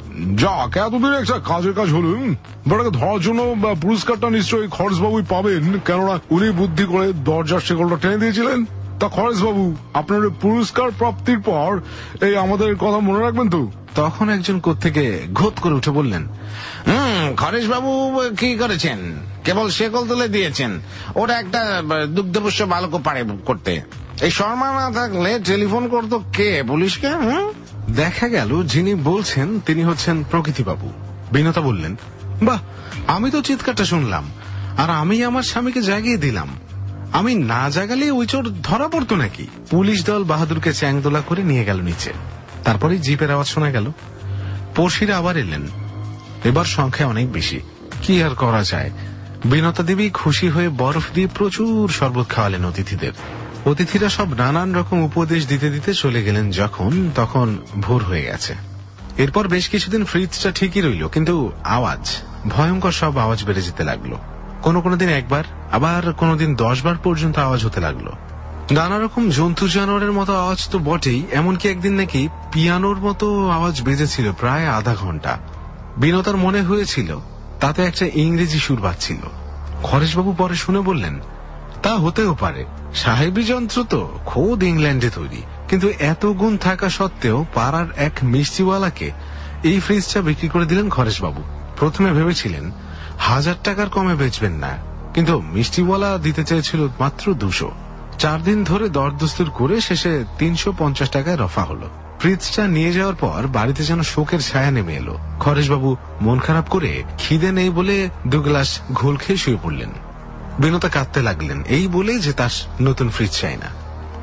যাক, এতদিন একটা কাজের কাজ হল, বেটাকে ধরার জন্য পুরস্কারটা নিশ্চয়ই খরচ বাবুই পাবেন, কেননা উনি বুদ্ধি করে দরজার শেকলটা টেনে দিয়েছিলেন। তা খরচ বাবু, আপনার পুরস্কার প্রাপ্তির পর এই আমাদের কথা মনে রাখবেন তো? তখন একজন কোত্থেকে ঘোত করে উঠে বললেন, হুম খরেশ বাবু কি করেছেন? কেবল শেকল তুলে দিয়েছেন, ওটা একটা দুগ্ধপুষ্য বালকও পারে করতে। এই শর্মা না থাকলে টেলিফোন করতো কে পুলিশকে? হুম দেখা গেল যিনি বলছেন তিনি হচ্ছেন প্রকৃতিবাবু। বিনতা বললেন, বাহ, আমি তো চিৎকারটা শুনলাম আর আমি আমার স্বামীকে জাগিয়ে দিলাম। আমি না জাগালে ওই চোর ধরা পড়তো নাকি? পুলিশ দল বাহাদুরকে চ্যাংদোলা করে নিয়ে গেল নিচে। তারপরে জিপের আওয়াজ শোনা গেল। পড়শিরা আবার এলেন, এবার সংখ্যা অনেক বেশি। কি আর করা যায়? বিনতা দেবী খুশি হয়ে বরফ দিয়ে প্রচুর শরবত খাওয়ালেন অতিথিদের। অতিথিরা সব নানান রকম উপদেশ দিতে দিতে চলে গেলেন। যখন তখন ভোর হয়ে গেছে। এরপর বেশ কিছুদিন ফ্রিজটা ঠিকই রইল, কিন্তু আওয়াজ, ভয়ঙ্কর সব আওয়াজ বেড়ে যেতে লাগলো। কোনো কোনো দিন একবার, আবার কোনোদিন দশ বার পর্যন্ত আওয়াজ হতে লাগলো। নানা রকম জন্তু জানোয়ারের মতো আওয়াজ তো বটেই, এমনকি একদিন নাকি পিয়ানোর মতো আওয়াজ বেজেছিল প্রায় আধা ঘন্টা। বিনতার মনে হয়েছিল তাতে একটা ইংরেজি সুর বাজছিল। খরেশবাবু পরে শুনে বললেন, তা হতেও পারে, সাহেবী যন্ত্র তো খোদ ইংল্যান্ডে তৈরি। কিন্তু এত গুণ থাকা সত্ত্বেও পাড়ার এক মিষ্টিওয়ালাকে এই ফ্রিজটা বিক্রি করে দিলেন খরেশবাবু। প্রথমে ভেবেছিলেন হাজার টাকার কমে বেচবেন না, কিন্তু মিষ্টিওয়ালা দিতে চেয়েছিল মাত্র দুশো। চার দিন ধরে দরদস্তুর করে শেষে তিনশো পঞ্চাশ টাকায় রফা হলো। ফ্রিজটা নিয়ে যাওয়ার পর বাড়িতে যেন শোকের ছায়া নেমে এলো। খরেশবাবু মন খারাপ করে খিদে নেই বলে দু গ্লাস ঘোল খেয়ে শুয়ে পড়লেন। বিনতা কাঁদতে লাগলেন, এই বলেই যে তার নতুন ফ্রিজ চাই না।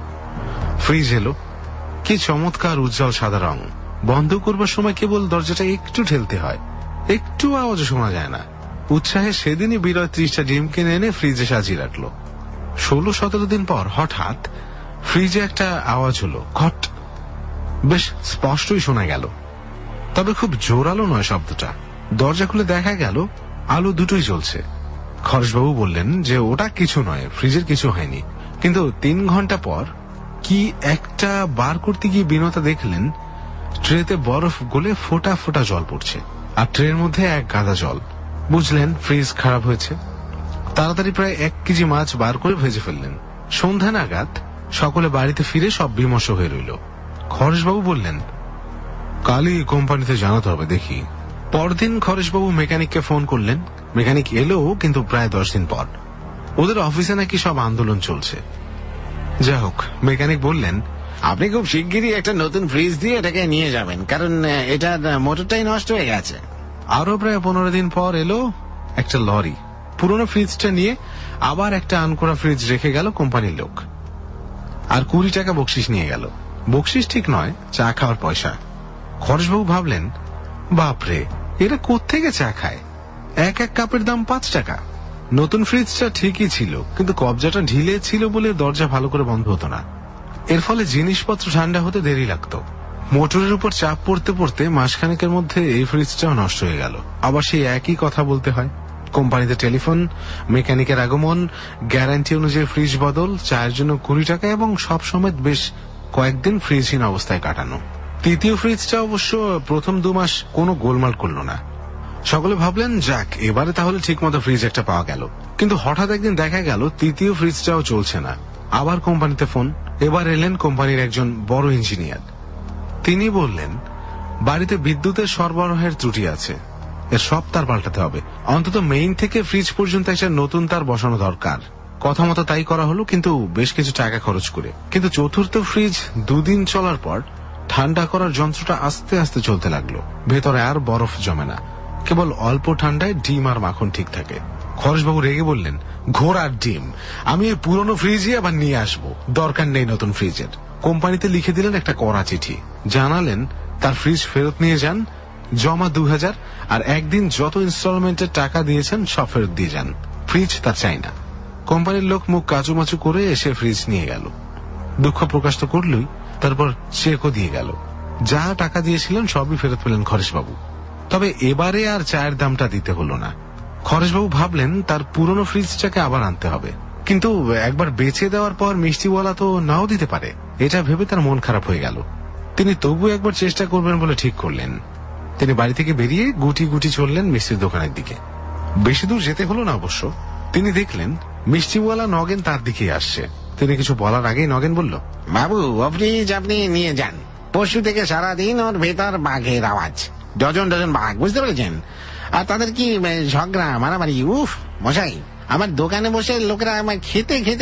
ফ্রিজ এলো, কি চমৎকার উজ্জ্বল সাদা রং। বন্ধ করবার সময় কেবল দরজাটা একটু ঠেলতে হয়, একটু আওয়াজ শোনা যায় না। উৎসাহে সেদিনই বিরয় ত্রিশটা ডিম কিনে এনে ফ্রিজে সাজিয়ে রাখলো। ষোলো সতেরো দিন পর হঠাৎ ফ্রিজে একটা আওয়াজ হলো, ঘট। বেশ স্পষ্টই শোনা গেল, তবে খুব জোরালো নয় শব্দটা। দরজা খুলে দেখা গেল আলো দুটোই জ্বলছে। খরেশবাবু বললেন যে ওটা কিছু নয়, ফ্রিজের কিছু হয়নি। কিন্তু তিন ঘন্টা পর কি একটা বার করতে গিয়ে বিনতা দেখলেন ট্রেতে বরফ গলে ফোটা ফোটা জল পড়ছে, আর ট্রের মধ্যে এক গাদা জল। বুঝলেন ফ্রিজ খারাপ হয়েছে। তাড়াতাড়ি প্রায় এক কেজি মাছ বার করে ভেজে ফেললেন। সন্ধ্যা নাগাদ সকলে বাড়িতে ফিরে সব বিমর্ষ হয়ে রইল। খরচবাবু বললেন, কালই কোম্পানিতে জানাতে হবে দেখি। পরদিন খরচবাবু মেকানিককে ফোন করলেন। মেকানিক এলো, কিন্তু প্রায় দশ দিন পর। ওদের অফিসে নাকি সব আন্দোলন চলছে। যাই হোক, মেকানিক বললেন, আপনি খুব শিগগিরই একটা নতুন ফ্রিজ দিয়ে এটাকে নিয়ে যাবেন, কারণ এটার মোটরটাই নষ্ট হয়ে গেছে। আরো প্রায় পনেরো দিন পর এলো একটা লরি। পুরনো ফ্রিজটা নিয়ে আবার একটা আনকোরা ফ্রিজ রেখে গেল কোম্পানির লোক, আর কুড়ি টাকা বকশিস নিয়ে গেল। বকশিস ঠিক নয়, চা খাওয়ার পয়সা। খরচবাবু ভাবলেন, বাপরে, এরা কোত্থেকে চা খায়? এক এক কাপের দাম পাঁচ টাকা। নতুন ফ্রিজটা ঠিকই ছিল, কিন্তু কবজাটা ঢিলে ছিল বলে দরজা ভালো করে বন্ধ হতো না। এর ফলে জিনিসপত্র ঠান্ডা হতে দেরি লাগতো। মোটরের উপর চাপ পড়তে পড়তে মাসখানেকের মধ্যে এই ফ্রিজটাও নষ্ট হয়ে গেল। আবার সেই একই কথা বলতে হয়। কোম্পানিতে টেলিফোন, মেকানিকের আগমন, গ্যারান্টি অনুযায়ী ফ্রিজ বদল, চায়ের জন্য কুড়ি টাকা, এবং সব সময় বেশ কয়েকদিন ফ্রিজহীন অবস্থায় কাটানো। তৃতীয় ফ্রিজটা অবশ্য প্রথম দু মাস কোনো গোলমাল করল না। সকলে ভাবলেন, যাক, এবারে তাহলে ঠিক মতো ফ্রিজ একটা পাওয়া গেল। কিন্তু হঠাৎ একদিন দেখা গেল তৃতীয় ফ্রিজটাও চলছে না। আবার কোম্পানিতে ফোন। এবার এলেন কোম্পানির একজন বড় ইঞ্জিনিয়ার। তিনি বললেন, বাড়িতে বিদ্যুতের সরবরাহের ত্রুটি আছে, এর সব তার পাল্টাতে হবে। অন্তত মেইন থেকে ফ্রিজ পর্যন্ত একটা নতুন তার বসানো দরকার। কথা মতো তাই করা হলো, কিন্তু বেশ কিছু টাকা খরচ করে। কিন্তু চতুর্থ ফ্রিজ দুদিন চলার পর ঠান্ডা করার যন্ত্রটা আস্তে আস্তে চলতে লাগলো। ভেতরে আর বরফ জমে না, কেবল অল্প ঠান্ডায় ডিম আর মাখন ঠিক থাকে। খরচবাবু রেগে বললেন, ঘোড়ার ডিম, আমি এই পুরনো ফ্রিজই আবার নিয়ে আসবো, দরকার নেই নতুন ফ্রিজের। কোম্পানিতে লিখে দিলেন একটা কড়া চিঠি। জানালেন তার ফ্রিজ ফেরত নিয়ে যান, জমা দু হাজার, আর একদিন যত ইনস্টলমেন্টের টাকা দিয়েছেন সব ফেরত দিয়ে যান। ফ্রিজ তার চাই না। কোম্পানির লোক মুখ কাচুমাচু করে এসে ফ্রিজ নিয়ে গেল। দুঃখ প্রকাশ তো করলই, তারপর চেকও দিয়ে গেল। যা টাকা দিয়েছিলেন সবই ফেরত পেলেন খরচবাবু। তবে এবারে আর চায়ের দামটা দিতে হলো না। খরচবাবু ভাবলেন তার পুরনো ফ্রিজটাকে আবার আনতে হবে, কিন্তু একবার বেচে দেওয়ার পর মিষ্টিওয়ালা তো নাও দিতে পারে। এটা ভেবে তার মন খারাপ হয়ে গেল। তিনি তবু একবার চেষ্টা করবেন বলে ঠিক করলেন। তিনি বাড়ি থেকে বেরিয়ে গুটি গুটি চললেন মিষ্টির দোকানের দিকে। বেশি দূর যেতে হলো না অবশ্য। তিনি দেখলেন মিষ্টিওয়ালা নগেন তার দিকে আসছে। তিনি কিছু বলার আগেই নগেন বলল, বাবু, ও ফ্রিজ আপনি নিয়ে যান। পরশু থেকে সারাদিন ওর ভেতর বাঘের আওয়াজ, ডজন ডজন বাঘ, বুঝতে পেরেছেন? আর তাদের কি ঝগড়া মারামারি, উফ মশাই, আমার দোকানে বসে লোকেরা আমার খেতে খেতে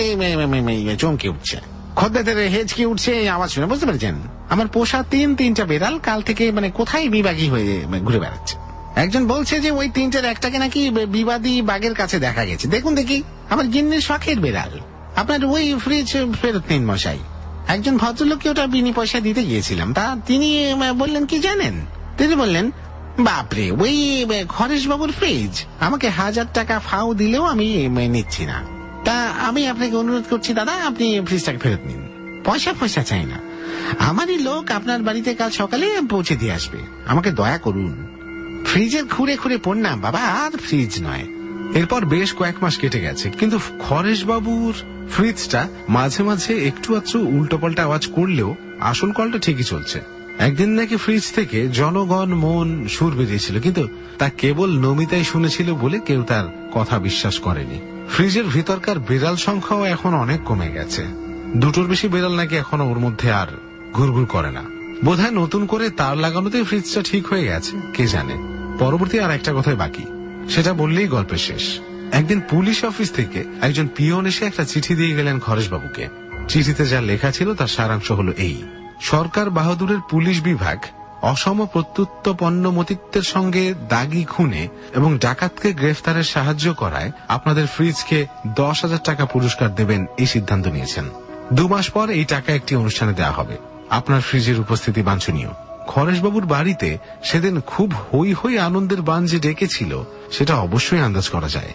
চমকে উঠছে। খদ্দেদের হেঁচকি উঠছে আওয়াজ শুনে, বুঝতে পেরেছেন? আমার পোষা তিন তিনটা বেড়াল কাল থেকে মানে কোথায় বিবাগী হয়ে ঘুরে বেড়াচ্ছে। একজন বলছে যে ওই তিনটার একটাকে নাকি বিবাদী বাঘের কাছে দেখা গেছে। দেখুন দেখি, আমার গিন্নির শখের বেড়াল। আপনার ওই ফ্রিজ ফেরত নিন মশাই। একজন ভদ্রলোককে ওটা বিনি পয়সা দিতে গিয়েছিলাম, তা তিনি বললেন কি জানেন? তিনি বললেন, বাপরে, ওই খরেশবাবুর ফ্রিজ, আমাকে হাজার টাকা ফাও দিলেও আমি নিচ্ছি না। তা আমি আপনাকে অনুরোধ করছি দাদা, আপনি ফ্রিজটাকে ফেরত নিন। পয়সা পয়সা চাই না, আমারই লোক আপনার বাড়িতে কাল সকালে পৌঁছে দিয়ে আসবে। আমাকে দয়া করুন। ফ্রিজের খুঁড়ে খুঁড়ে পড়লাম বাবা, আর ফ্রিজ নয়। এরপর বেশ কয়েক মাস কেটে গেছে, কিন্তু খরেশবাবুর ফ্রিজটা মাঝে মাঝে একটু আধটু উল্টো পাল্টা আওয়াজ করলেও আসল কলটা ঠিকই চলছে। একদিন নাকি ফ্রিজ থেকে জনগণ মন সুর বেরিয়েছিল, কিন্তু তা কেবল নমিতাই শুনেছিল বলে কেউ তার কথা বিশ্বাস করেনি। ফ্রিজের ভিতরকার বিড়াল সংখ্যাও এখন অনেক কমে গেছে। দুটোর বেশি বিড়াল নাকি এখনো ওর মধ্যে আর ঘুরঘুর করে না। বোধহয় নতুন করে তার লাগানোতেই ফ্রিজটা ঠিক হয়ে গেছে, কে জানে। পরবর্তী আর একটা কথাই বাকি, সেটা বললেই গল্পের শেষ। একদিন পুলিশ অফিস থেকে একজন পিয়ন এসে একটা চিঠি দিয়ে গেলেন খরেশবাবুকে। চিঠিতে যা লেখা ছিল তার সারাংশ হলো এই: সরকার বাহাদুরের পুলিশ বিভাগ অসম প্রত্যুত্পন্নমতিত্বের সঙ্গে দাগি খুনে এবং ডাকাতকে গ্রেফতারের সাহায্য করায় আপনাদের ফ্রিজকে দশ হাজার টাকা পুরস্কার দেবেন এই সিদ্ধান্ত নিয়েছেন। দু মাস পর এই টাকা একটি অনুষ্ঠানে দেওয়া হবে। আপনার ফ্রিজের উপস্থিতি বাঞ্ছনীয়। খরেশবাবুর বাড়িতে সেদিন খুব হই হই আনন্দের বান যে ডেকেছিল সেটা অবশ্যই আন্দাজ করা যায়।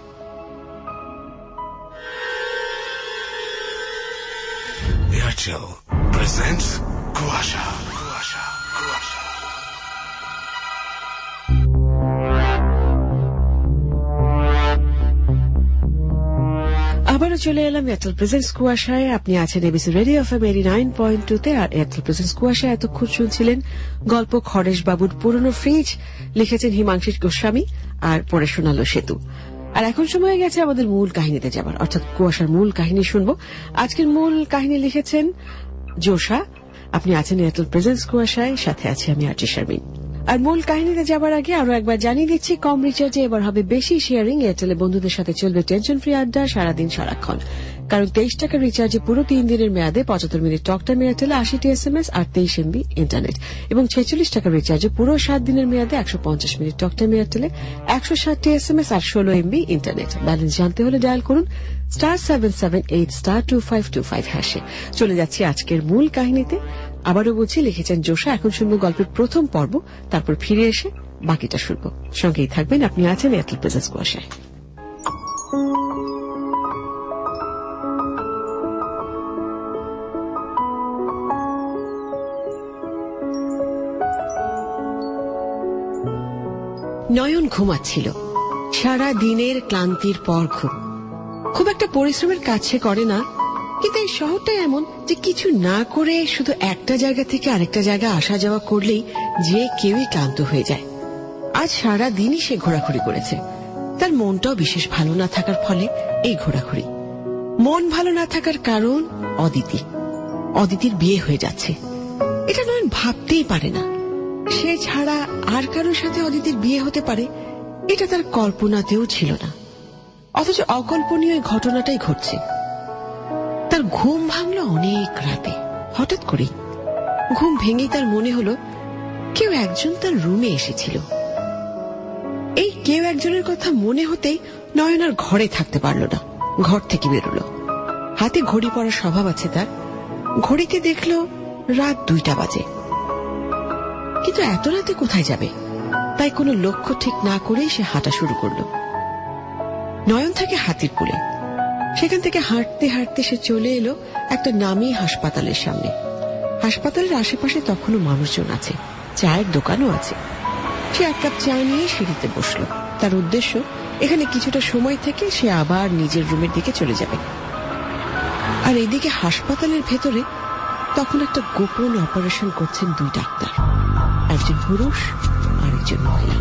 Airtel presents Kuasha. Kuasha. Kuasha. আবার আবারও চলে এলাম এয়ারটেল প্রেজেন্টস কুয়াশায়। আপনি আছেন ABC radio FM eighty nine point two তে। আর এয়ারটেল প্রেজেন্টস কুয়াশায় এতক্ষণ শুনছিলেন গল্প খরেশ বাবুর পুরনো ফ্রিজ, লিখেছেন হিমাংশী গোস্বামী আর পড়ে শোনালো সেতু। আর এখন সময় গেছে আমাদের মূল কাহিনীতে যাবার, অর্থাৎ কুয়াশার মূল কাহিনী শুনবো। আজকের মূল কাহিনী লিখেছেন জোসা। আপনি আছেন এয়ারটেল প্রেজেন্টস কুয়াশায়, সাথে আছে আমি আরজি শারমিন। আর মূল কাহিনীতে যাবার আগে আরো একবার জানিয়ে দিচ্ছি, কম রিচার্জে এবার হবে বেশি শেয়ারিং। এয়ারটেলে বন্ধুদের সাথে চলবে টেনশন ফ্রি আড্ডা সারাদিন সারাক্ষণ। কারণ তেইশ টাকা রিচার্জে পুরো তিন দিনের মেয়াদে পঁচাত্তর মিনিট টক টাইম এয়ারটেলে, আশিটি এস এম এস আর তেইশ এমবি ইন্টারনেট, এবং ছেচল্লিশ টাকা রিচার্জে পুরো সাত দিনের মেয়াদে একশো পঞ্চাশ মিনিট টক টাইম এয়ারটেলে, একশো ষাটটি এস এম এস আর ষোলো এমবি ইন্টারনেট। ব্যালেন্স জানতে হলে ডায়াল করুন star seven seven eight star two five two five হ্যাশে। চলে যাচ্ছি আজকের মূল কাহিনীতে। আবারও বলছি, লিখেছেন জোসা। এখন শুনবো গল্পের প্রথম পর্ব, তারপর ফিরে এসে বাকিটা শুনবো। সঙ্গেই থাকবেন, আপনি আছেন এয়ারটেল প্রেজেন্টস কুয়াশায়। নয়ন ঘুমাচ্ছিল, সারা দিনের ক্লান্তির পর ঘুম। খুব একটা পরিশ্রমের কাজ সে করে না, কিন্তু এই শহরটা এমন যে কিছু না করে শুধু একটা জায়গা থেকে আরেকটা জায়গা আসা যাওয়া করলেই যে কেউই ক্লান্ত হয়ে যায়। আজ সারা দিনই সে ঘোরাঘুরি করেছে। তার মনটাও বিশেষ ভালো না থাকার ফলে এই ঘোরাঘুরি। মন ভালো না থাকার কারণ অদিতি। অদিতির বিয়ে হয়ে যাচ্ছে, এটা নয়ন ভাবতেই পারে না। সে ছাড়া আর কারোর সাথে অদিতির বিয়ে হতে পারে, এটা তার কল্পনাতেও ছিল না। অথচ অকল্পনীয় ঘটনাটাই ঘটছে। তার ঘুম ভাঙল অনেক রাতে, হঠাৎ করে ঘুম ভেঙেই তার মনে হলো কেউ একজন তার রুমে এসেছিল। এই কেউ একজনের কথা মনে হতেই নয়ন আর ঘরে থাকতে পারল না, ঘর থেকে বেরোল। হাতে ঘড়ি পরার স্বভাব আছে তার। ঘড়িতে দেখল রাত দুইটা বাজে, কিন্তু এত রাতে কোথায় যাবে, তাই কোনো লক্ষ্য ঠিক না করেই সে হাঁটা শুরু করল। নয়ন থাকে হাতিরপুলে। সেখান থেকে হাঁটতে হাঁটতে সে চলে এলো একটা নামী হাসপাতালের সামনে। হাসপাতালের আশেপাশে তখনও মানুষজন আছে, চায়ের দোকানও আছে। সে এক কাপ চা নিয়ে সিঁড়িতে বসল। তার উদ্দেশ্য এখানে কিছুটা সময় থেকে সে আবার নিজের রুমের দিকে চলে যাবে। আর এদিকে হাসপাতালের ভেতরে তখন একটা গোপন অপারেশন করছেন দুই ডাক্তার, একজন পুরুষ আর একজন মহিলা।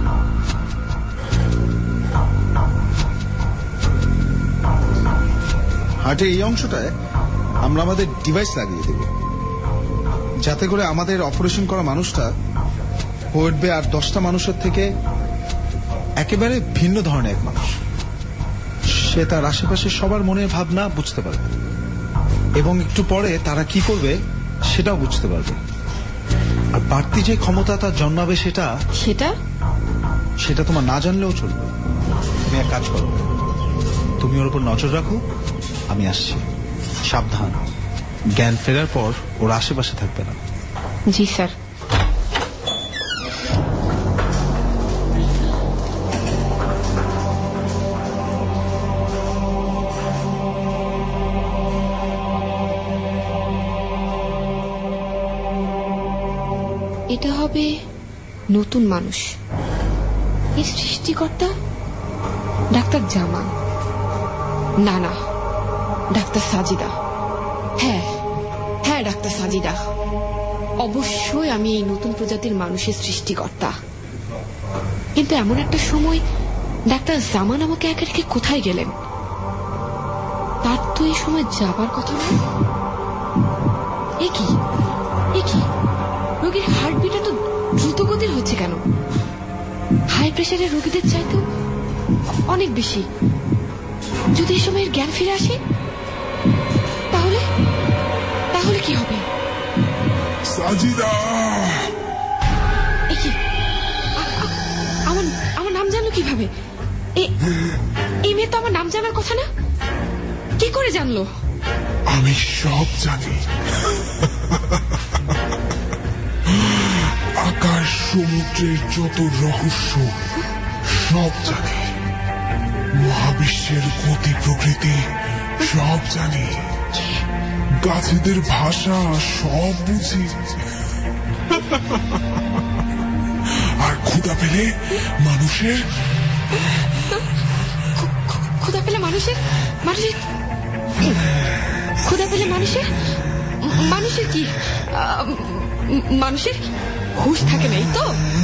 হার্টের এই অংশটায় আমরা আমাদের ডিভাইস লাগিয়ে দেব, যাতে করে আমাদের অপারেশন করা মানুষটা হয়ে উঠবে আর দশটা মানুষের থেকে একেবারে ভিন্ন ধরনের এক মানুষ। সে তার আশেপাশে সবার মনের ভাবনা বুঝতে পারবে এবং একটু পরে তারা কি করবে সেটাও বুঝতে পারবে। আর বাড়তি যে ক্ষমতা তার জন্মাবে সেটা সেটা সেটা তোমার না জানলেও চলবে। তুমি এক কাজ করো, তুমি ওর উপর নজর রাখো, আমি আসছি। সাবধান, জ্ঞান ফেরার পর ওর আশেপাশে থাকবে না। জি স্যার। এটা হবে নতুন মানুষ। এই সৃষ্টিকর্তা ডাক্তার জামান, না না ডাক্তার সাজিদা। হ্যাঁ হ্যাঁ ডাক্তার সাজিদা, অবশ্যই আমি এই নতুন প্রজাতির মানুষের সৃষ্টিকর্তা। কিন্তু এমন একটা সময় ডাক্তার জামান আমাকে একা রেখে কোথায় গেলেন? তার তো এই সময় যাবার কথা নয়। এ কি এ কি রোগীর হার্টবিট এত দ্রুতগতির হচ্ছে কেন? হাই প্রেশারের রোগীদের চাইতেও অনেক বেশি। যদি এই সময়ের জ্ঞান ফিরে আসে তাহলে তাহলে কি হবে? সাজিদা, আমার আমার নাম জানলো কিভাবে? এই মেয়ে তো আমার নাম জানার কথা না, কি করে জানলো? আমি সব জানি। আকাশ সমুদ্রের যত রহস্য সব জানি, মহাবিশ্বের গতি প্রকৃতি সব জানি, গাছেদের ভাষা সব বুঝি। আর ক্ষুধা পেলে মানুষের ক্ষুধা পেলে মানুষের মানুষের ক্ষুধা পেলে মানুষের মানুষের কি মানুষের হুঁশ থাকে না, এই তো?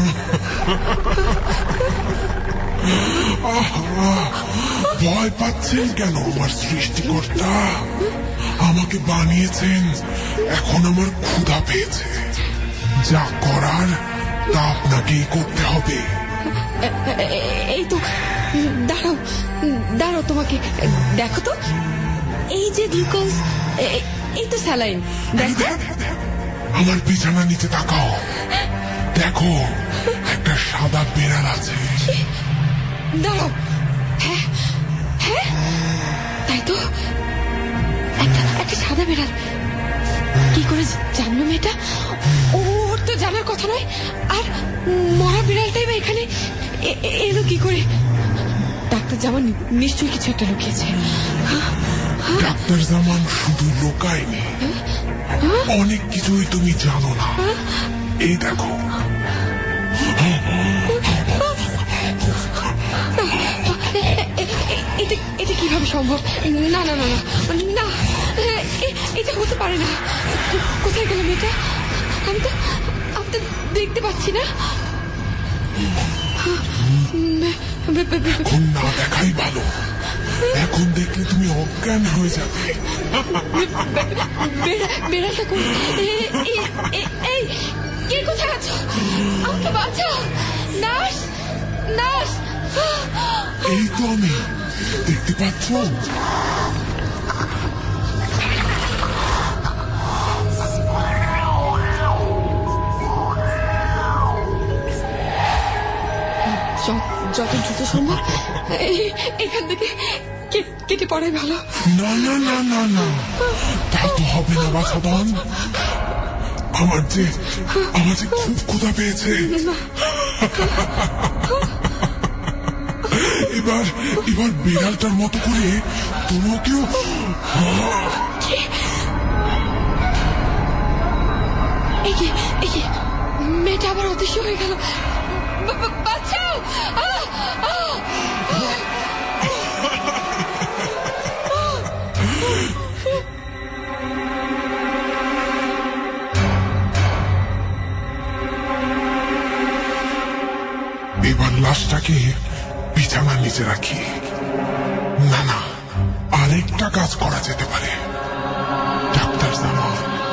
ভয় পাচ্ছেন কেন আমার সৃষ্টিকর্তা? আমাকে বানিয়েছেন, এখন আমার ক্ষুধা পেয়েছে, যা করার তা আপনাকেই করতে হবে। এই তো, দাঁড়াও দাঁড়াও, তোমাকে দেখো তো, এই যে গ্লুকোজ, এই তো স্যালাইন। আমার বিছানা নিচে তাকাও, দেখো একটা সাদা বিড়াল আছে। দাঁড়াও, হ্যাঁ হ্যাঁ তাই তো, একটা একটা সাদা বিড়াল। কি করে জানলো মেয়েটা? ওর তো জানার কথা নয়। আর মরা বিড়ালটাই বা এখানে এলো কি করে? ডাক্তার জামান নিশ্চয়ই কিছু একটা লুকিয়েছে। ডাক্তার জামান শুধু লোকায়নি, অনেক কিছুই তুমি জানো না। এই দেখো, এটা কিভাবে সম্ভব? না না না না, এটা হতে পারে না। কোথায় গেল মেয়েটা? আমি তো আমি তো দেখতে পাচ্ছি না। এখন না দেখাই ভালো, এখন দেখলে তুমি অজ্ঞান হয়ে যাবে। বেড়াটা কোন? এই, কে কোথায় আছো? আমাকে বাঁচাও, নার্স নার্স। এই তো আমি, দেখতে পাচ্ছ? যত দ্রুত সম্ভব এখান থেকে কেটে পড়াই ভালো। না না না না না, তা তো হবে না বাছাধন। আমার যে আমার যে খুব ক্ষুধা পেয়েছে। এবার এবার বিড়ালটার মতো করে তোমাকেও। মেয়েটা আবার অদৃশ্য হয়ে গেল। বাঁচাও! এবার লাশটাকে বিছানার নিচে রাখি। না না, আরেকটা কাজ করা যেতে পারে। ডাক্তার জামান,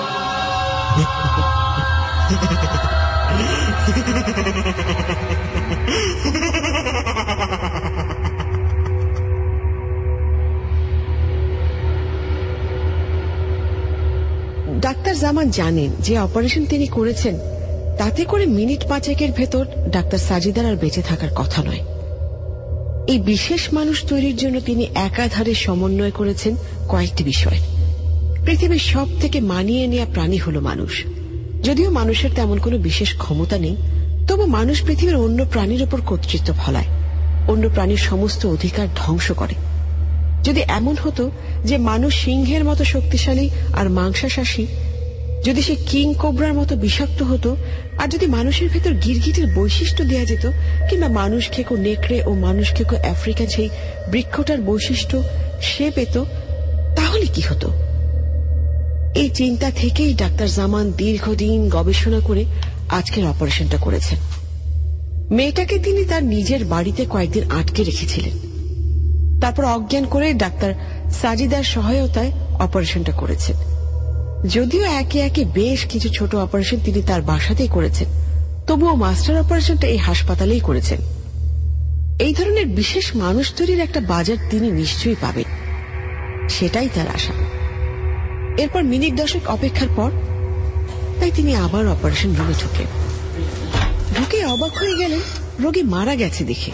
ডাক্তার জামান জানেন যে অপারেশন তিনি করেছেন তাতে করে মিনিট পাঁচেকের ভেতর ডাক্তার সাজিদার আর বেঁচে থাকার কথা নয়। এই বিশেষ মানুষ তৈরির জন্য তিনি একাধারে সমন্বয় করেছেন কয়েকটি বিষয়। পৃথিবীর সব থেকে মানিয়ে নেওয়া প্রাণী হল মানুষ। যদিও মানুষের তেমন কোনো বিশেষ ক্ষমতা নেই, তবু মানুষ পৃথিবীর অন্য প্রাণীর উপর কর্তৃত্ব ফলায়, অন্য প্রাণীর সমস্ত অধিকার ধ্বংস করে। যদি এমন হতো যে মানুষ সিংহের মতো শক্তিশালী আর মাংসাশাসী, যদি সে কিং কোবরার মতো বিষাক্ত হতো, আর যদি মানুষের ভেতর গিরগিটির বৈশিষ্ট্য দেওয়া যেত, কিংবা মানুষ খেকো নেকড়ে ও মানুষ খেকো আফ্রিকান সেই বৃক্ষটার বৈশিষ্ট্য সে পেত, তাহলে কি হতো? এই চিন্তা থেকেই ডাক্তার জামান দীর্ঘদিন গবেষণা করে আজকের অপারেশনটা করেছেন। মেয়েটাকে তিনি তার নিজের বাড়িতে কয়েকদিন আটকে রেখেছিলেন। তারপর অজ্ঞান করে ডাক্তার সাজিদার সহায়তায় অপারেশনটা করেছেন। যদিও একে একে বেশ কিছু ছোট অপারেশন তিনি তার বাসাতেই করেছেন, তবুও মাস্টার অপারেশনটা এই হাসপাতালেই করেছেন। এই ধরনের বিশেষ মানুষ তৈরির একটা বাজার তিনি নিশ্চয়ই পাবেন, সেটাই তার আশা। এরপর মিনিট দশেক অপেক্ষার পর তাই তিনি আবার অপারেশন রুমে ঢুকলেন। ঢুকে অবাক হয়ে গেলেন রোগী মারা গেছে দেখে।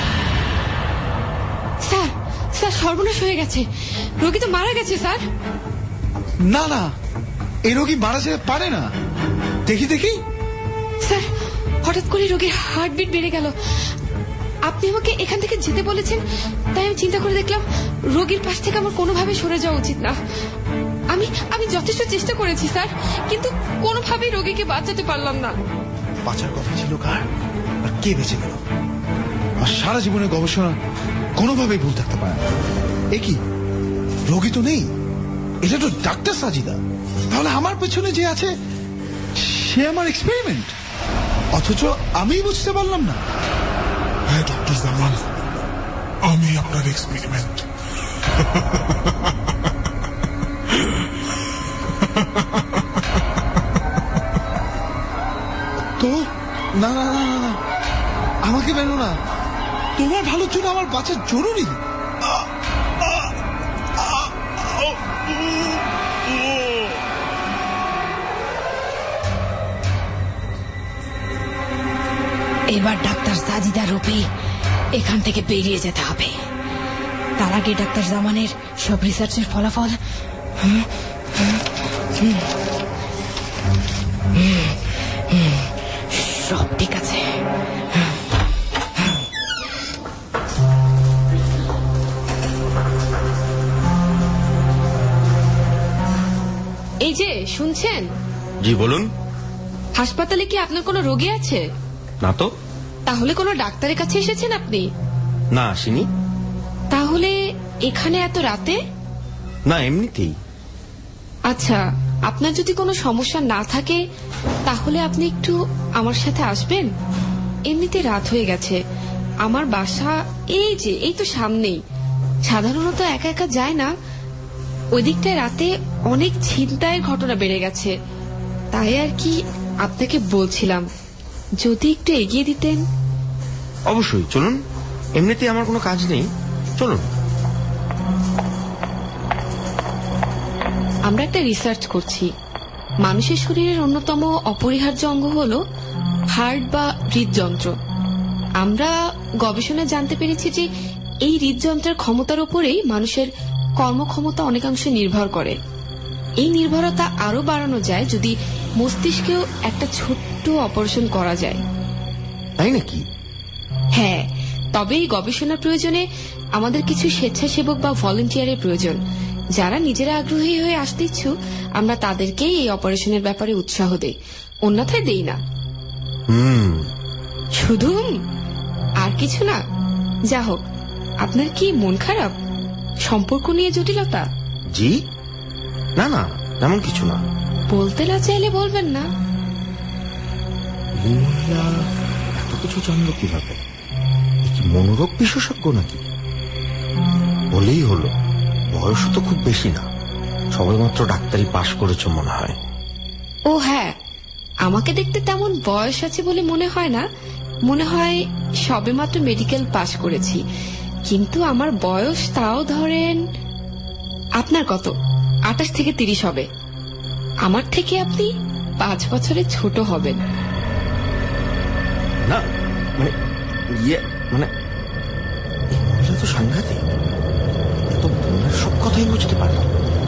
স্যার স্যার সর্বনাশ হয়ে গেছে, রোগী তো মারা গেছে স্যার। না না, এই রোগী মারা যেতে পারে না। দেখি দেখি। স্যার হঠাৎ করে রোগীর হার্টবিট বেড়ে গেল। আপনি আমাকে এখান থেকে যেতে বলেছেন, তাই আমি চিন্তা করে দেখলাম রোগীর পাশ থেকে আমার কোনোভাবে সরে যাওয়া উচিত না। আমি আমি যথেষ্ট চেষ্টা করেছি স্যার, কিন্তু কোনোভাবেই রোগীকে বাঁচাতে পারলাম না। বাঁচার কথা ছিল কার, আর কে বেঁচে গেল? আর সারা জীবনের গবেষণা কোনোভাবেই ভুল থাকতে পারে না। এ কি, রোগী তো নেই, এটা তো ডাক্তার সাজিদা। তাহলে আমার পেছনে যে আছে সে আমার এক্সপেরিমেন্ট, অথচ আমি বুঝতে পারলাম না। হ্যাঁ ডক্টর জামান, আমি আপনার এক্সপেরিমেন্ট। তো না না না না আমাকে বেরো না, তোমার ভালোর জন্য আমার বাঁচা জরুরি। এবার ডাক্তার সাজিদা রূপে এখান থেকে বেরিয়ে যেতে হবে। তার আগে ডাক্তার জামানের সব রিসার্চের ফলাফল সব ঠিক আছে। এই যে শুনছেন? জি বলুন। হাসপাতালে কি আপনার কোনো রোগী আছে? না তো। তাহলে কোনো ডাক্তারের কাছে এসেছেন আপনি? না, আসিনি। তাহলে এখানে এত রাতে? না, এমনিতেই। আচ্ছা, আপনার যদি কোনো সমস্যা না থাকে তাহলে আপনি একটু আমার সাথে আসবেন। এমনিতে রাত হয়ে গেছে, আমার বাসা এই যে এই তো সামনেই। সাধারণত একা একা যায় না, ওই দিকটায় রাতে অনেক ছিনতাইয়ের ঘটনা বেড়ে গেছে। তাই আর কি আপনাকে বলছিলাম, যদি একটু এগিয়ে দিতেন। অবশ্যই, চলুন। এমনিতে আমার কোনো কাজ নেই, চলুন। আমরা একটা রিসার্চ করছি। মানুষের শরীরের অন্যতম অপরিহার্য অঙ্গ হল হার্ট বা হৃদযন্ত্র। আমরা গবেষণায় জানতে পেরেছি যে এই হৃদযন্ত্রের ক্ষমতার উপরেই মানুষের কর্মক্ষমতা অনেকাংশে নির্ভর করে। এই নির্ভরতা আরো বাড়ানো যায় যদি মস্তিষ্কেও একটা ছোট্ট অপারেশন করা যায়। তাই নাকি? হ্যাঁ, তবে এই গবেষণার প্রয়োজনে আমাদের কিছু স্বেচ্ছাসেবক বা ভলেন্টিয়ারের প্রয়োজন। যারা নিজেরা আগ্রহী হয়ে আসতে ইচ্ছুক আমরা তাদেরকেই এই অপারেশনের ব্যাপারে উৎসাহ দেই, অন্যথায় দেই না। হুম, শুধু আর কিছু না। যা হোক, আপনার কি মন খারাপ? সম্পর্ক নিয়ে জটিলতা? জি না না, তেমন কিছু না। বলতে না চাইলে বলবেন না। এত কিছু জানলো কিভাবে? কি মনোরোগ বিশেষজ্ঞ নাকি? বলেই হলো, বয়স তো খুব বেশি না, সবেমাত্র ডাক্তারি পাশ করেছে মনে হয়। ও হ্যাঁ, আমাকে দেখতে তেমন বয়স আছে বলে মনে হয় না। মনে হয় সবেমাত্র মেডিকেল পাশ করেছি, কিন্তু আমার বয়স তাও ধরেন আপনার কত আটাশ থেকে তিরিশ হবে। আমার থেকে আপনি পাঁচ বছরের ছোট হবেন। না মানে ইয়ে মানে মহিলা তো সাংঘাতিক, এত বোনের সব কথাই বুঝতে পারলাম।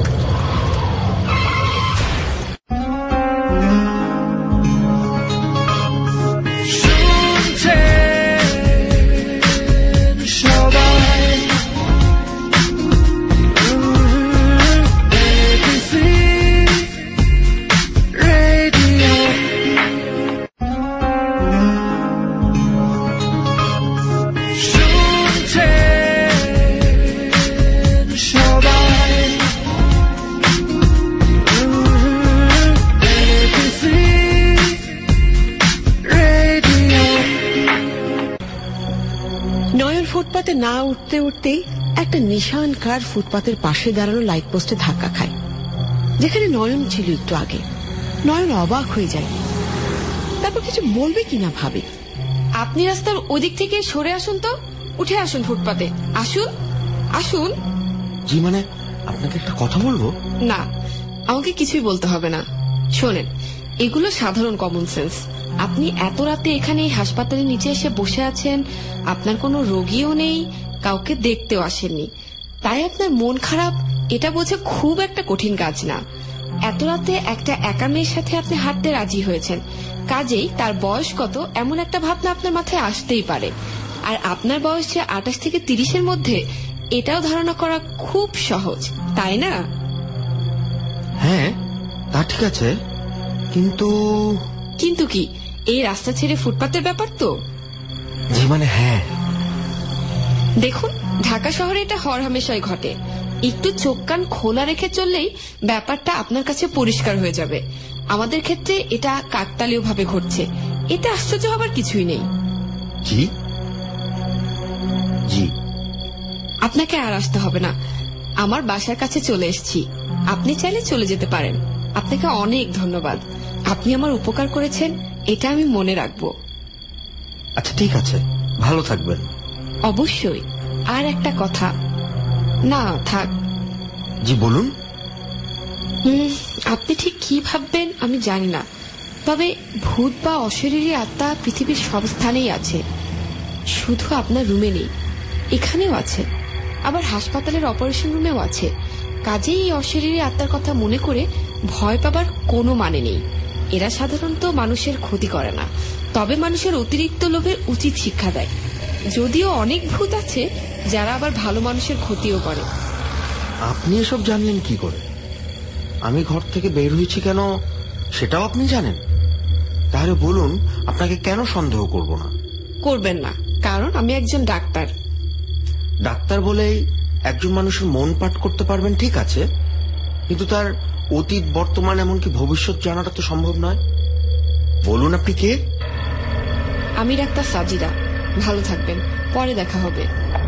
ফুটপাতে না উঠতে উঠতেই একটা নিশান কার ফুটপাতের পাশে দাঁড়ানো লাইট পোস্টে ধাক্কা খায়, যেখানে নয়ন ছিল একটু আগে। নয়ন অবাক হয়ে যায়, তারপর কিছু বলবে কিনা ভাবে। আপনি রাস্তার ওদিক থেকে সরে আসুন তো, উঠে আসুন ফুটপাতে। আসুন আসুন। জি মানে আপনাকে একটা কথা বলবো? না, আমাকে কিছুই বলতে হবে না। শোনেন, এগুলো সাধারণ কমন সেন্স। আপনি এত রাতে এখানে হাসপাতালের নিচে এসে বসে আছেন, আপনার কোনো রোগীও নেই, কাউকে দেখতেও আসেননি, তাই আপনার মন খারাপ এটা বোঝা খুব একটা কঠিন কাজ না। এত রাতে একটা একা মেয়ের সাথে আপনি হাঁটতে রাজি হয়েছেন, কাজেই তার বয়স কত এমন একটা ভাবনা আপনার মাথায় আসতেই পারে। আর আপনার বয়স যে আটাশ থেকে তিরিশের মধ্যে, এটাও ধারণা করা খুব সহজ, তাই না? হ্যাঁ তা ঠিক আছে, কিন্তু কিন্তু কি? এই রাস্তা ছেড়ে ফুটপাতের ব্যাপার তো। জি মানে হ্যাঁ, দেখুন, ঢাকা শহরে এটা হরহামেশাই ঘটে। একটু চোখ কান খোলা রেখে চললেই ব্যাপারটা আপনার কাছে পরিষ্কার হয়ে যাবে। আমাদের ক্ষেত্রে এটা কাকতালীয় ভাবে ঘটছে, এতে আশ্চর্য হবার কিছুই নেই। জি জি আপনাকে আর আসতে হবে না, আমার বাসার কাছে চলে এসেছি। আপনি চাইলে চলে যেতে পারেন। আপনাকে অনেক ধন্যবাদ, আপনি আমার উপকার করেছেন, এটা আমি মনে রাখবো। আচ্ছা ঠিক আছে, ভালো থাকবেন। অবশ্যই। আর একটা কথা। না থাক। জি বলুন। হুম আপনি ঠিক কি ভাববেন আমি জানি না, তবে ভূত বা অশরীরী আত্মা পৃথিবীর সব স্থানেই আছে, শুধু আপনার রুমে নেই, এখানেও আছে, আবার হাসপাতালের অপারেশন রুমেও আছে। কাজেই এই অশরীরী আত্মার কথা মনে করে ভয় পাবার কোনো মানে নেই। এরা সাধারণত মানুষের ক্ষতি করে না, তবে মানুষের অতিরিক্ত লোভের উচিত শিক্ষা দেয়। যদিও অনেক ভূত আছে যারা আবার ভালো মানুষের ক্ষতিও করে। আপনি এসব জানলেন কি করে? আমি ঘর থেকে বের হয়েছি কেন সেটাও আপনি জানেন? তাহলে বলুন, আপনাকে কেন সন্দেহ করব না? করবেন না, কারণ আমি একজন ডাক্তার। ডাক্তার বলেই একজন মানুষের মন পাঠ করতে পারবেন, ঠিক আছে, কিন্তু তার অতীত, বর্তমান, এমনকি ভবিষ্যৎ জানাটা তো সম্ভব নয়। বলুন আপনি কে? আমি ডাক্তার সাজিদা। ভালো থাকবেন, পরে দেখা হবে।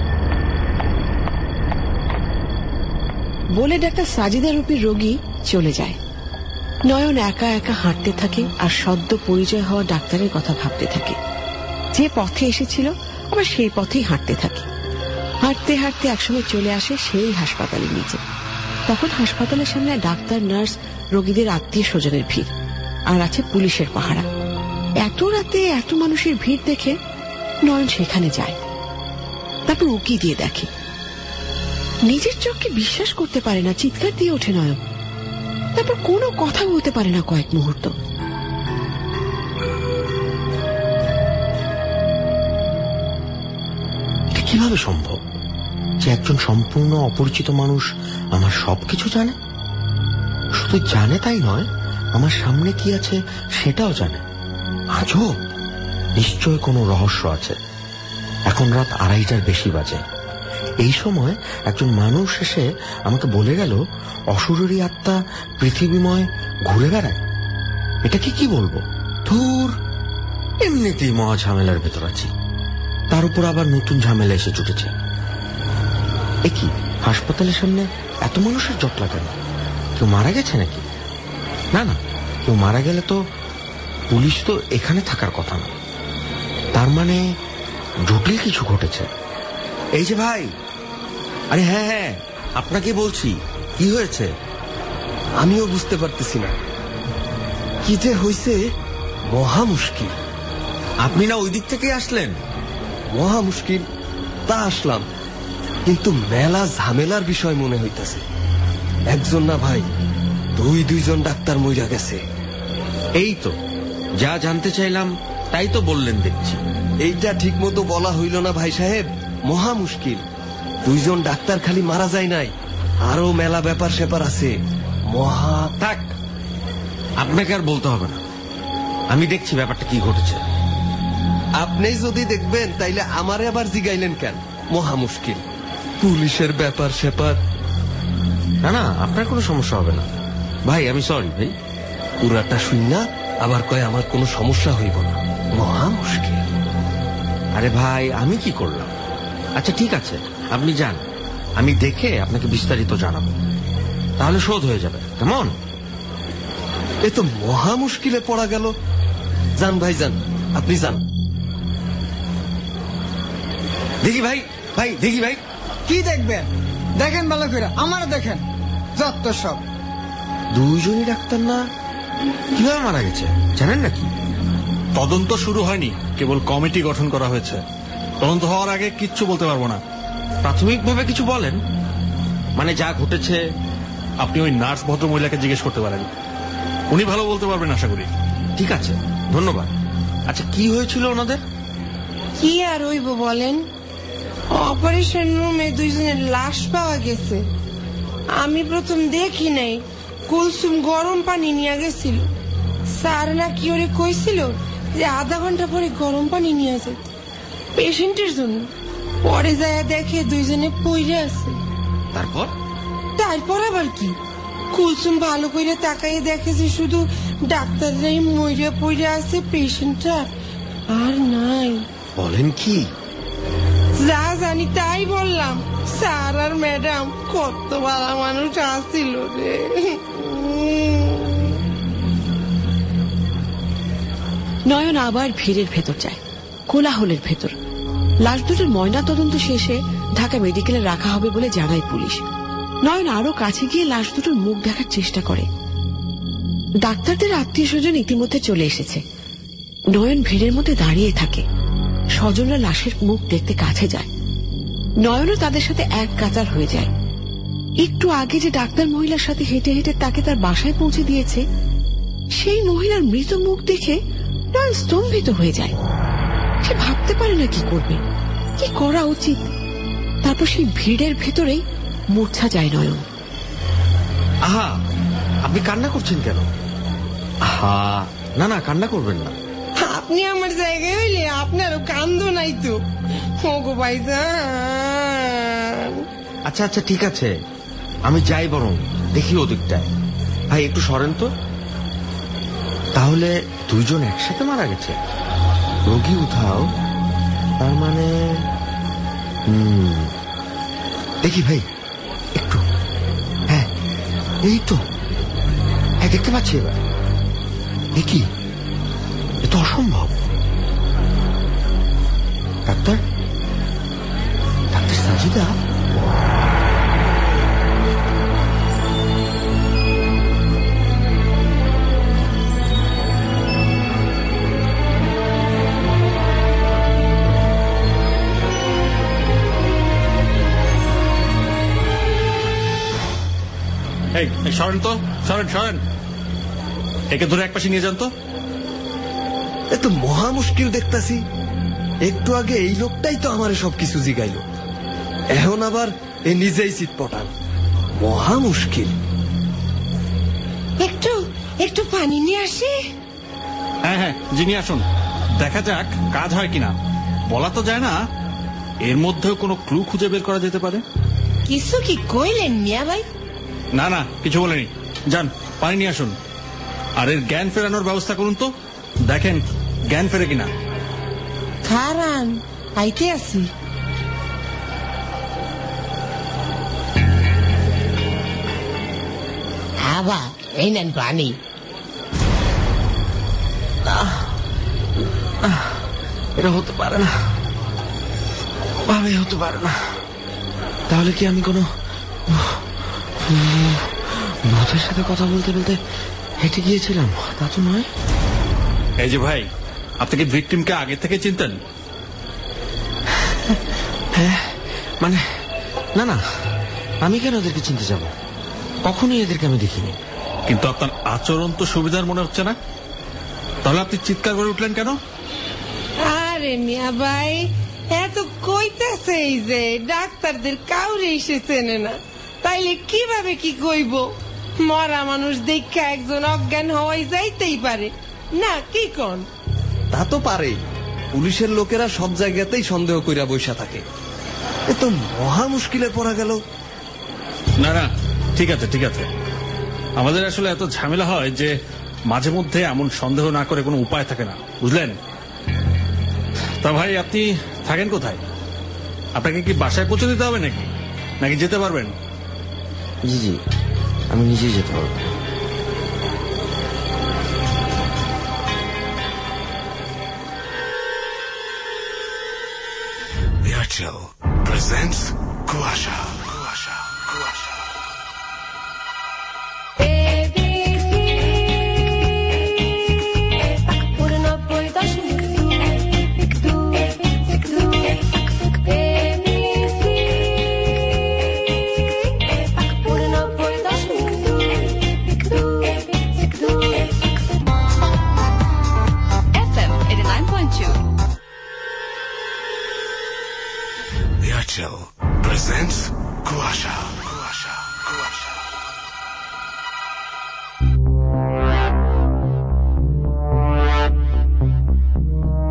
বলে ডাক্তার সাজিদা রূপী রোগী চলে যায়। নয়ন একা একা হাঁটতে থাকে আর সদ্য পরিচয় হওয়া ডাক্তারের কথা ভাবতে থাকে। যে পথে এসেছিল আবার সেই পথেই হাঁটতে থাকে। হাঁটতে হাঁটতে একসময় চলে আসে সেই হাসপাতালের নিচে। তখন হাসপাতালের সামনে ডাক্তার, নার্স, রোগীদের আত্মীয় স্বজনের ভিড়, আর আছে পুলিশের পাহারা। এত রাতে এত মানুষের ভিড় দেখে নয়ন সেখানে যায়। তারপর উকি দিয়ে দেখে, নিজের চোখকে বিশ্বাস করতে পারে না, চিৎকার দিয়ে ওঠে নয়ন। তারপর কোনো কথা বলতে পারে না কয়েক মুহূর্ত। এটা কিভাবে সম্ভব যে একজন সম্পূর্ণ অপরিচিত মানুষ আমার সবকিছু জানে? শুধু জানে তাই নয়, আমার সামনে কি আছে সেটাও জানে। আজব, নিশ্চয় কোনো রহস্য আছে। এখন রাত আড়াইটার বেশি বাজে। এই সময় একজন মানুষ এসে আমাকে বলে গেল অশরীরী আত্মা পৃথিবীময় ঘুরে বেড়ায়। এটাকে কি বলবো? ধুর, এমনিতেই মহা ঝামেলার ভেতর আছি, তার উপর আবার নতুন ঝামেলা এসে জুটেছে। এ কি, হাসপাতালের সামনে এত মানুষের জটলা কেন? কেউ মারা গেছে নাকি? না না, কেউ মারা গেলে তো পুলিশ তো এখানে থাকার কথা না। তার মানে জটিল কিছু ঘটেছে। এই যে ভাই, আরে হ্যাঁ হ্যাঁ, আপনাকে বলছি, কি হয়েছে? আমিও বুঝতে পারতেছি না কি যে হয়েছে। মহা মুশকিল। আপনি না ওই দিক থেকে আসলেন? মহা মুশকিল তা আসলাম, কিন্তু মেলা ঝামেলার বিষয় মনে হইতেছে। একজন না ভাই, দুই দুইজন ডাক্তার মইরা গেছে। এই তো যা জানতে চাইলাম তাই তো বললেন দেখছি। এইটা ঠিক মতো বলা হইল না ভাই সাহেব, মহা মুশকিল। দুইজন ডাক্তার খালি মারা যায় নাই, আরো মেলা ব্যাপার স্যাপার আছে। মহা থাক, আপনাকে আর বলতে হবে না, আমি দেখছি ব্যাপারটা কি ঘটেছে। আপনি যদি দেখবেন তাইলে আমারে আবার জিগাইলেন কেন? মহা মুশকিল, পুলিশের ব্যাপার স্যাপার। না না, আপনার কোনো সমস্যা হবে না ভাই, আমি সরি ভাই। পুরাটা শুন না আবার কয় আমার কোনো সমস্যা হইব না, মহা মুশকিল। আরে ভাই, আমি কি করলাম? আচ্ছা ঠিক আছে, আপনি যান, আমি দেখে আপনাকে বিস্তারিত জানাবো, তাহলে শোধ হয়ে যাবে, কেমন? এ তো মহা মুশকিলে পড়া গেল। যান ভাই যান, আপনি যান। দেখি ভাই, ভাই দেখি ভাই। কি দেখবেন? দেখেন ভালো করে, আমার দেখেন, যত সব। দুইজনই ডাক্তার না, কিভাবে মারা গেছে জানেন নাকি? তদন্ত শুরু হয়নি, কেবল কমিটি গঠন করা হয়েছে। তদন্ত হওয়ার আগে কিচ্ছু বলতে পারবো না। প্রাথমিকভাবে কিছু বলেন, মানে যা ঘটেছে। আপনি ওই নার্স ভদ্র মহিলাকে জিজ্ঞেস করতে পারেন, উনি ভালো বলতে পারবেন আশা করি। ঠিক আছে, ধন্যবাদ। আচ্ছা, কি হয়েছিল ওনাদের? কি আর হইব বলেন, অপারেশন রুমে দুইজনের লাশ পাওয়া গেছে। আমি প্রথম দেখি নাই, কুলসুম গরম পানি নিয়ে গেছিল। স্যার নাকি ওরে কইছিল যে আধা ঘন্টা পরে গরম পানি নিয়ে যেত পেশেন্টের জন্য। পরে যায় দেখে দুইজনে পইরে আছে। তারপর তারপর আবার কি? কুলসুম ভালো করে তাকাইয়ে দেখেছে শুধু ডাক্তাররাই মইরা পইরা আছে, পেশেন্টটা আর নাই। বলেন কি? যা জানি তাই বললাম। স্যার আর ম্যাডাম কত ভালো মানুষ আসছিল রে। নয়ন আবার ভিড়ের ভেতর যায়, কোলাহলের ভেতর। লাশ দুটোর ময়না তদন্ত শেষে ঢাকা মেডিকেলে রাখা হবে বলে জানায় পুলিশ। নয়ন আরো কাছে গিয়ে লাশ দুটোর মুখ দেখার চেষ্টা করে। ডাক্তারদের আত্মীয় স্বজন ইতিমধ্যে চলে এসেছে। নয়ন ভিড়ের মধ্যে দাঁড়িয়ে থাকে। স্বজনরা লাশের মুখ দেখতে কাছে যায়। নয়নও তাদের সাথে এক কাতার হয়ে যায়। একটু আগে যে ডাক্তার মহিলার সাথে হেঁটে হেঁটে তাকে তার বাসায় পৌঁছে দিয়েছে, সেই মহিলার মৃত মুখ দেখে নয়ন স্তম্ভিত হয়ে যায়। সে ভাবতে পারে না কি করবে, কি করা উচিত। তারপর সেই ভিড়ের ভেতরেই মূর্ছা যায় নয়ন। আহা, আপনি কান্না করছেন কেন? আহা, না না, কান্না করবেন না। আপনি আমার জায়গায় হইলে আপনারও কান্দ নাই তো। ওগো ভাইজান। আচ্ছা আচ্ছা, ঠিক আছে, আমি যাই, বরং দেখি ওদিকটায়। ভাই একটু সরেন তো। তাহলে দুইজন একসাথে মারা গেছে? রোগী উঠাও, তার মানে হুম দেখি ভাই একটু। হ্যাঁ, এই তো, হ্যাঁ দেখতে পাচ্ছি এবার। এ কি, এ তো অসম্ভব। Doctor, doctor Sajida? সরেন তো, সরেন সরেন, একে ধরে এক পাশে নিয়ে যান তো। এ তো মহা মুশকিল দেখতাছি। একটু আগে এই লোকটাই তো আমার সবকিছু জিগাইল, এখন আবার এ নিজেই চিৎ পটান। মহা মুশকিল। একটু একটু পানি নিয়ে আসি। হ্যাঁ হ্যাঁ, যিনি আসুন, দেখা যাক কাজ হয় কিনা। বলা তো যায় না, এর মধ্যেও কোনো ক্লু খুঁজে বের করা যেতে পারে। কিছু কি কইলেন মিয়া ভাই? না না, কিছু বলেনি। যান, পানি নিয়ে আসুন, আর এর জ্ঞান ফেরানোর ব্যবস্থা করুন তো। দেখেন জ্ঞান ফেরে কিনা। খারান, আইতে আসি। আবা, এই নেন পানি। এটা হতে পারে না, ভাবে হতে পারে না। তাহলে কি আমি কোনো ভূতের সাথে কথা বলতে বলতে হেঁটে গিয়েছিলাম? তা তো নয়। এই যে ভাই, আপনি কি ভিকটিমকে আগে থেকে চিনতেন? হ্যাঁ, মানে না না, আমি কেন ওদেরকে চিনতে যাব? কখনোই এদেরকে আমি দেখিনি। কিন্তু আপনার আচরণ তো সুবিধার মনে হচ্ছে না। তাহলে আপনি চিৎকার করে উঠলেন কেন? আরে মিয়া ভাই, এত কইতেছে এই যে ডাক্তারদের কাউরে এসে চেনে না, তাইলে কিভাবে কি কইব? মরা মানুষ দেখা একজন অজ্ঞান হওয়াই যাইতেই পারে না, কি কোন? তা তো পারে। পুলিশের লোকেরা সব জায়গাতেই সন্দেহ কইরা বইসা থাকে। এ তো মহা মুশকিলে পড়া গেল। না না, ঠিক আছে ঠিক আছে, আমাদের আসলে এত ঝামেলা হয় যে মাঝে মধ্যে এমন সন্দেহ না করে কোনো উপায় থাকে না, বুঝলেন? তা ভাই, আপনি থাকেন কোথায়? আপনাকে কি বাসায় পৌঁছে দিতে হবে নাকি নাকি যেতে পারবেন? জি জি, আমি নিজেই যেতে পারবো। Airtel presents Kuasha. Kuasha. Kuasha. Airtel presents Kuasha. Kuasha. Kuasha.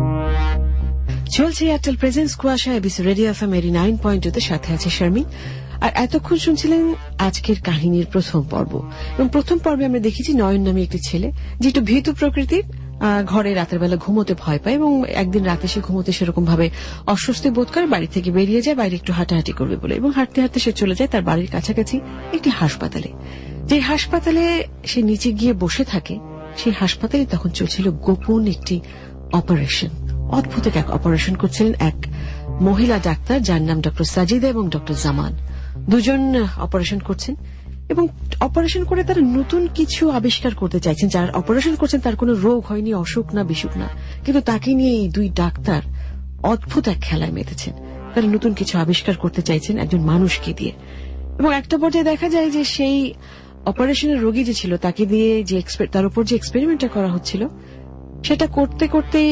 চলছে এয়ারটেল প্রেজেন্স কুয়াশা, ABC radio FM eighty nine point two তে। সাথে আছে শারমিন। আর এতক্ষণ শুনছিলেন আজকের কাহিনীর প্রথম পর্ব, এবং প্রথম পর্বে আমরা দেখেছি নয়ন নামে একটি ছেলে যে একটু ভীতু প্রকৃতির, ঘরে রাতের বেলা ঘুমোতে ভয় পায় এবং একদিন রাতে সে ঘুমোতে সেরকম ভাবে অস্বস্তি বোধ করে বাড়ি থেকে বেরিয়ে যায় বাইরে একটু হাঁটাহাঁটি করবে বলে, এবং হাঁটতে হাঁটতে সে চলে যায় তার বাড়ির কাছাকাছি একটি হাসপাতালে। যে হাসপাতালে সে নিচে গিয়ে বসে থাকে, সেই হাসপাতালে তখন চলছিল গোপন একটি অপারেশন। অদ্ভুত এক অপারেশন করছিলেন এক মহিলা ডাক্তার যার নাম ডক্টর সাজিদা এবং ডক্টর জামান। দুজন অপারেশন করছেন এবং অপারেশন করে তারা নতুন কিছু আবিষ্কার করতে চাইছেন। যারা অপারেশন করছেন তার কোনো রোগ হয়নি, অসুখ না, বিসুখ না, কিন্তু তাকে নিয়ে এই দুই ডাক্তার অদ্ভুত এক খেলায় মেতেছেন। তারা নতুন কিছু আবিষ্কার করতে চাইছেন একজন মানুষকে দিয়ে, এবং একটা পর্যায়ে দেখা যায় যে সেই অপারেশনের রোগী যে ছিল তাকে দিয়ে যে তার উপর যে এক্সপেরিমেন্টটা করা হচ্ছিল সেটা করতে করতেই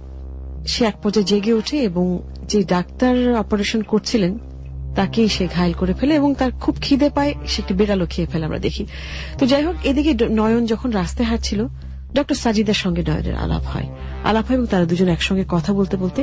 সে এক পর্যায়ে জেগে ওঠে এবং যে ডাক্তার অপারেশন করছিলেন তাকেই সে ঘায়েল করে ফেলে এবং তার খুব খিদে পায়, সে একটি বিড়ালও খেয়ে ফেলে আমরা দেখি। তো যাই হোক, এদিকে নয়ন যখন রাস্তায় হাঁটছিল ডক্টর সাজিদার সঙ্গে নয়নের আলাপ হয় আলাপ হয় এবং তারা দুজন একসঙ্গে কথা বলতে বলতে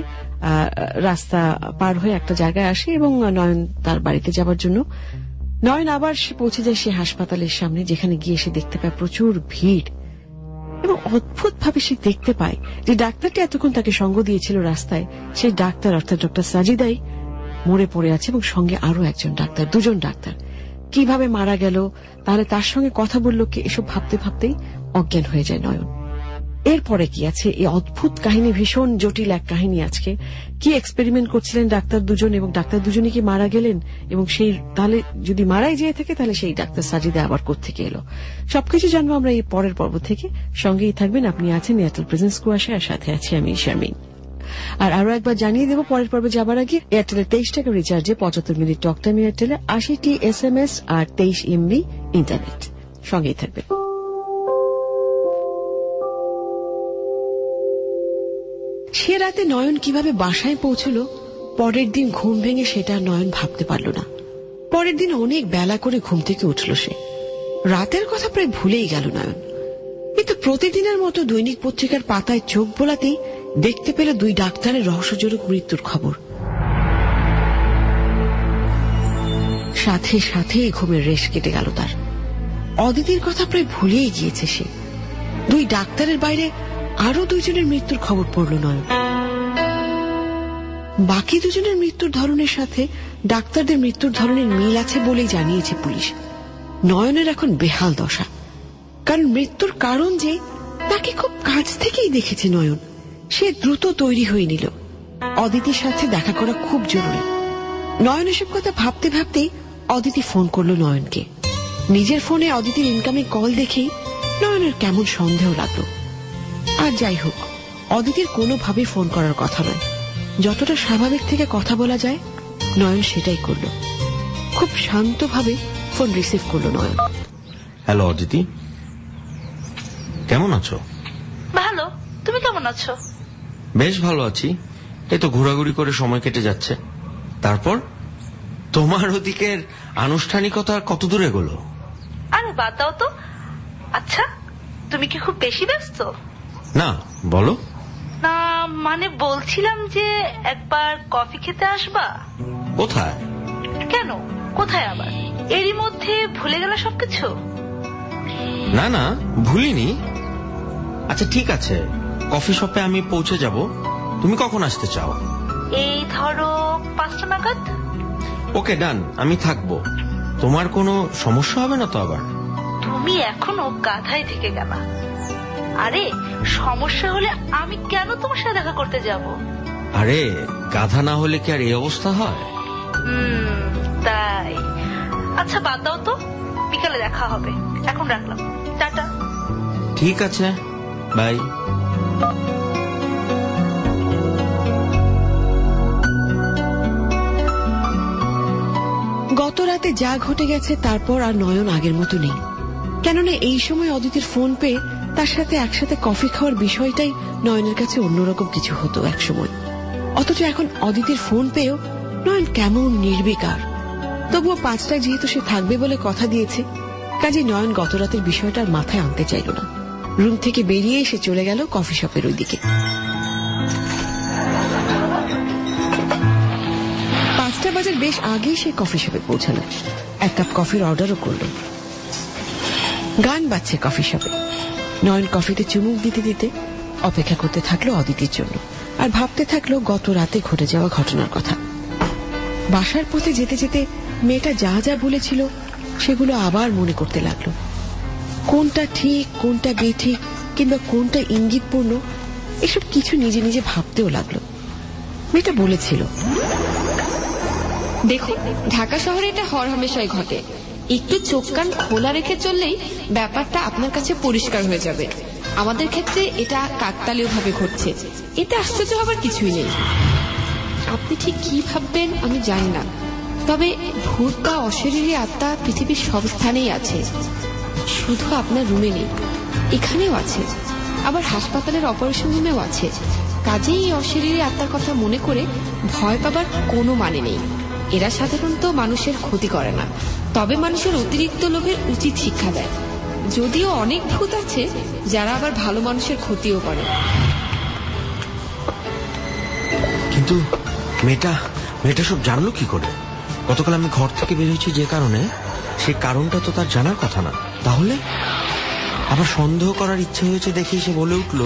রাস্তা পার হয়ে একটা জায়গায় আসে এবং নয়ন তার বাড়িতে যাবার জন্য নয়ন আবার সে পৌঁছে যায় সে হাসপাতালের সামনে, যেখানে গিয়ে সে দেখতে পায় প্রচুর ভিড় এবং অদ্ভুত ভাবে সে দেখতে পায় যে ডাক্তারটি এতক্ষণ তাকে সঙ্গ দিয়েছিল রাস্তায়, সেই ডাক্তার অর্থাৎ ডক্টর সাজিদাই মরে পড়ে আছে এবং সঙ্গে আরো একজন ডাক্তার, দুজন ডাক্তার। কিভাবে মারা গেল, তাহলে তার সঙ্গে কথা বলল কি, এসব ভাবতে ভাবতেই অজ্ঞান হয়ে যায় নয়ন। এরপরে কি আছে এই অদ্ভুত কাহিনী, ভীষণ জটিল এক কাহিনী। আজকে কি এক্সপেরিমেন্ট করছিলেন ডাক্তার দুজন এবং ডাক্তার দুজনই কি মারা গেলেন, এবং সেই তাহলে যদি মারাই যেয়ে থাকে তাহলে সেই ডাক্তার সাজিদা আবার কোত্থেকে এলো, সবকিছু জানবো আমরা এই পরের পর্ব থেকে। সঙ্গেই থাকবেন, আপনি আছেন এয়ারটেল প্রেজেন্স কুয়াশা, আর সাথে আছি আমি শারমিন। আর আরো একবার জানিয়ে দেব, পরের পর্বে যাবার আগে এয়ারটেলের তেইশ টাকা রিচার্জে পঁচাত্তর মিনিট টক টাইম এয়ারটেলে, আশিটি এস এম এস আর তেইশ এমবি ইন্টারনেট। সঙ্গেই থাকবেন। সে রাতে নয়ন কিভাবে বাসায় পৌঁছল পরের দিন ঘুম ভেঙে সেটা নয়ন ভাবতে পারল না। পরের দিন অনেক বেলা করে ঘুম থেকে উঠল সে। রাতের কথা প্রায় ভুলেই গেল নয়ন, কিন্তু প্রতিদিনের মতো দৈনিক পত্রিকার পাতায় চোখ বোলাতেই দেখতে পেল দুই ডাক্তারের রহস্যজনক মৃত্যুর খবর। সাথে সাথে ঘুমের রেশ কেটে গেল তার। অদিতির কথা প্রায় ভুলেই গিয়েছে সে। দুই ডাক্তারের বাইরে আরো দুইজনের মৃত্যুর খবর পড়ল নয়ন। বাকি দুজনের মৃত্যুর ধরনের সাথে ডাক্তারদের মৃত্যুর ধরনের মিল আছে বলেই জানিয়েছে পুলিশ। নয়নের এখন বেহাল দশা, কারণ মৃত্যুর কারণ যে তাকে খুব কাছ থেকেই দেখেছে নয়ন। সে দ্রুত তৈরি হয়ে নিল, অদিতির সাথে দেখা করা খুব জরুরি। নয়ন এসব কথা ভাবতে ভাবতেই অদিতি ফোন করল নয়নকে। নিজের ফোনে অদিতির ইনকামিং কল দেখেই নয়নের কেমন সন্দেহ লাগলো। আর যাই হোক, অদিতির কোনোভাবে ফোন করার কথা নয়, যতটা স্বাভাবিক থেকে কথা বলা যায় নয়ন সেটাই করল। খুব শান্তভাবে ফোন রিসিভ করল নয়ন। হ্যালো অদিতি, কেমন আছো? ভালো, তুমি কেমন আছো? বেশ ভালো আছি, এই তো ঘোরাঘুরি করে সময় কেটে যাচ্ছে। তারপর তোমার ওদিকের আনুষ্ঠানিকতা কত দূরে গেল? আরে বাদ দাও তো। আচ্ছা, তুমি কি খুব বেশি ব্যস্ত? না, বলো। না মানে বলছিলাম যে একবার কফি খেতে আসবা। কোথায়? কেন, কোথায় আবার? এরই মধ্যে ভুলে গেল সবকিছু? না না, ভুলিনি। আচ্ছা ঠিক আছে, কফি শপে আমি পৌঁছে যাব। তুমি কখন আসতে চাও? এই ধরো পাঁচটা নাগাদ। ওকে, ডান, আমি থাকবো। তোমার কোনো সমস্যা হবে না তো আবার? তুমি এখনো গাধাই থেকে গেলা। আরে সমস্যা হলে আমি কেন তোমার সাথে দেখা করতে যাব? আরে গাধা না হলে কি আর এই অবস্থা হয়? হুম, তাই। আচ্ছা বাদ দাও তো, বিকালে দেখা হবে। এখন রাখলাম, টাটা। ঠিক আছে, বাই। গত রাতে যা ঘটে গেছে তারপর আর নয়ন আগের মতো নেই। কেননা এই সময় অদিতির ফোন পেয়ে তার সাথে একসাথে কফি খাওয়ার বিষয়টাই নয়নের কাছে অন্যরকম কিছু হতো এক সময়। অথচ এখন অদিতির ফোন পেয়েও নয়ন কেমন নির্বিকার। তবুও পাঁচটায় যেহেতু সে থাকবে বলে কথা দিয়েছে, কাজে নয়ন গত রাতের বিষয়টার মাথায় আনতে চাইল না। রুম থেকে বেরিয়ে এসে চলে গেল কফি শপের ওই দিকে। পাঁচটা বাজার বেশ আগেই সে কফি শপে পৌঁছালো। এক কাপ কফির অর্ডারও করল। গান বাজছে কফি শপে। নয়ন কফিতে চুমুক দিতে দিতে অপেক্ষা করতে থাকলো অদিতির জন্য, আর ভাবতে থাকলো গত রাতে ঘটে যাওয়া ঘটনার কথা। বাসার পথে যেতে যেতে মেয়েটা যা যা বলেছিল সেগুলো আবার মনে করতে লাগলো। কোনটা ঠিক, কোনটা বেঠিক, কিংবা কোনটা ইঙ্গিতপূর্ণ, এসব কিছু নিজে নিজে ভাবতেও লাগলো। মেয়েটা বলেছিল, দেখুন, ঢাকা শহরে এটা হরহামেশাই ঘটে। একটু চোখ কান খোলা রেখে চললেই ব্যাপারটা আপনার কাছে পরিষ্কার হয়ে যাবে। আমাদের ক্ষেত্রে এটা কাকতালীয় ভাবে ঘটছে, এতে আশ্চর্য হবার কিছুই নেই। আপনি ঠিক কি ভাববেন আমি জানি না, তবে ভূত বা অশরীরী আত্মা পৃথিবীর সব স্থানেই আছে, শুধু আপনার রুমে নেই, এখানেও আছে, আবার হাসপাতালের অপারেশন রুমেও আছে। কাজেই এই অশরীরী আত্মার কথা মনে করে ভয় পাবার কোনো মানে নেই। এরা সাধারণত মানুষের ক্ষতি করে না, তবে মানুষের অতিরিক্ত লোভের উচিত শিক্ষা দেয়। যদিও অনেক ভূত আছে যারা আবার ভালো মানুষের ক্ষতিও করে। কিন্তু মেয়েটা মেয়েটা সব জানলো কি করে? গতকাল আমি ঘর থেকে বেরিয়েছি যে কারণে, সেই কারণটা তো তার জানার কথা না। তাহলে আবার সন্দেহ করার ইচ্ছে হয়েছে দেখে সে বলে উঠল,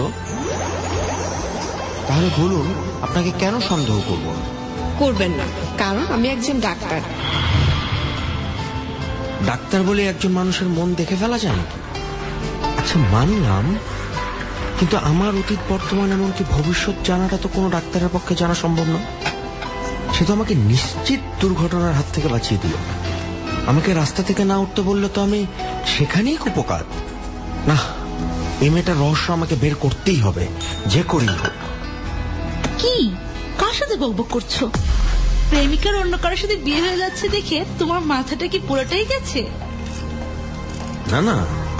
তাহলে বলুন আপনাকে কেন সন্দেহ করব? করবেন না, কারণ আমি একজন ডাক্তার। ডাক্তার বলে একজন মানুষের মন দেখে ফেলা যায় নাকি? আচ্ছা মানলাম, কিন্তু আমার অতীত বর্তমান এমনকি ভবিষ্যৎ জানাটা তো কোনো ডাক্তারের পক্ষে জানা সম্ভব না। সে তো আমাকে নিশ্চিত দুর্ঘটনার হাত থেকে বাঁচিয়ে দিল। আমাকে রাস্তা থেকে না উঠতে বললে তো আমি সেখানেই কুপকার। না, এই মেয়েটার রহস্য আমাকে বের করতেই হবে, যে করি হোক। কি, কার সাথে বকবক করছো? প্রেমিকার অন্য কারোর সাথে বিয়ে হয়ে যাচ্ছে দেখে তোমার মাথাটা কি পুরোটাই গেছে? না না,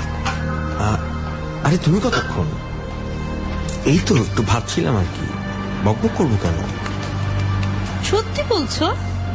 আরে তুমি কতক্ষণ? এই তো একটু ভাবছিলাম আর কি, বকবক করবো কেন? সত্যি বলছো?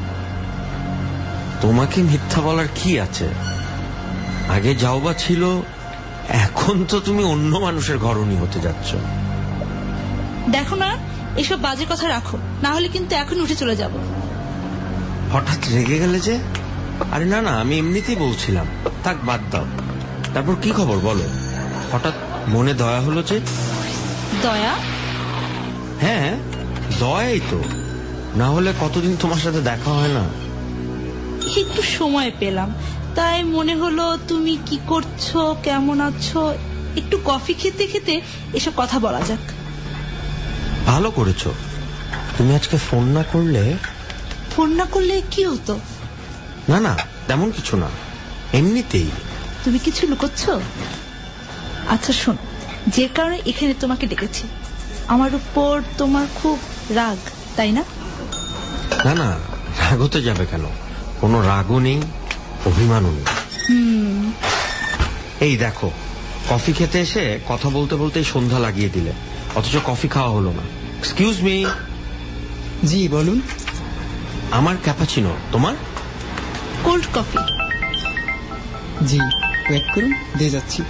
তোমাকে মিথ্যা বলার কি আছে? আগে যাও বা ছিল, এখন তো তুমি অন্য মানুষের ঘরণী হতে যাচ্ছ। দেখো না, এসব বাজে কথা রাখো, না হলে কিন্তু এখন উঠে চলে যাব। হঠাৎ রেগে গেলে যে? আরে না না, আমি এমনিতেই বলছিলাম, থাক বাদ দাও। তারপর কি খবর বলো? হঠাৎ মনে দয়া হলো যে? দয়া? হ্যাঁ, দয়াই তো, না হলে কতদিন তোমার সাথে দেখা হয় না। একটু সময় পেলাম, তাই মনে হলো তুমি কি করছো, কেমন আছো, একটু কফি খেতে খেতে এসব কথা বলা যাক। ভালো করেছো। তুমি আজকে ফোন না করলে? ফোন না করলে কি হতো? না না, তেমন কিছু না, এমনিতেই। তুমি কিছু লুকোচ্ছ? আচ্ছা শোন, যে কারণে এখানে তোমাকে ডেকেছি, আমার উপর তোমার খুব রাগ, তাই না? না না, রাগ হতে যাবে কেন? কোনো রাগও নেই, অভিমানও নেই। হুম। এই দেখো, কফি খেতে এসে কথা বলতে বলতেই সন্ধ্যা লাগিয়ে দিলে, অথচ কফি খাওয়া হলো না। Excuse me. জি বলুন। আমার ক্যাপাচিনো, তোমার? Cold coffee. জি, ওয়েট করুন, দিয়ে যাচ্ছি।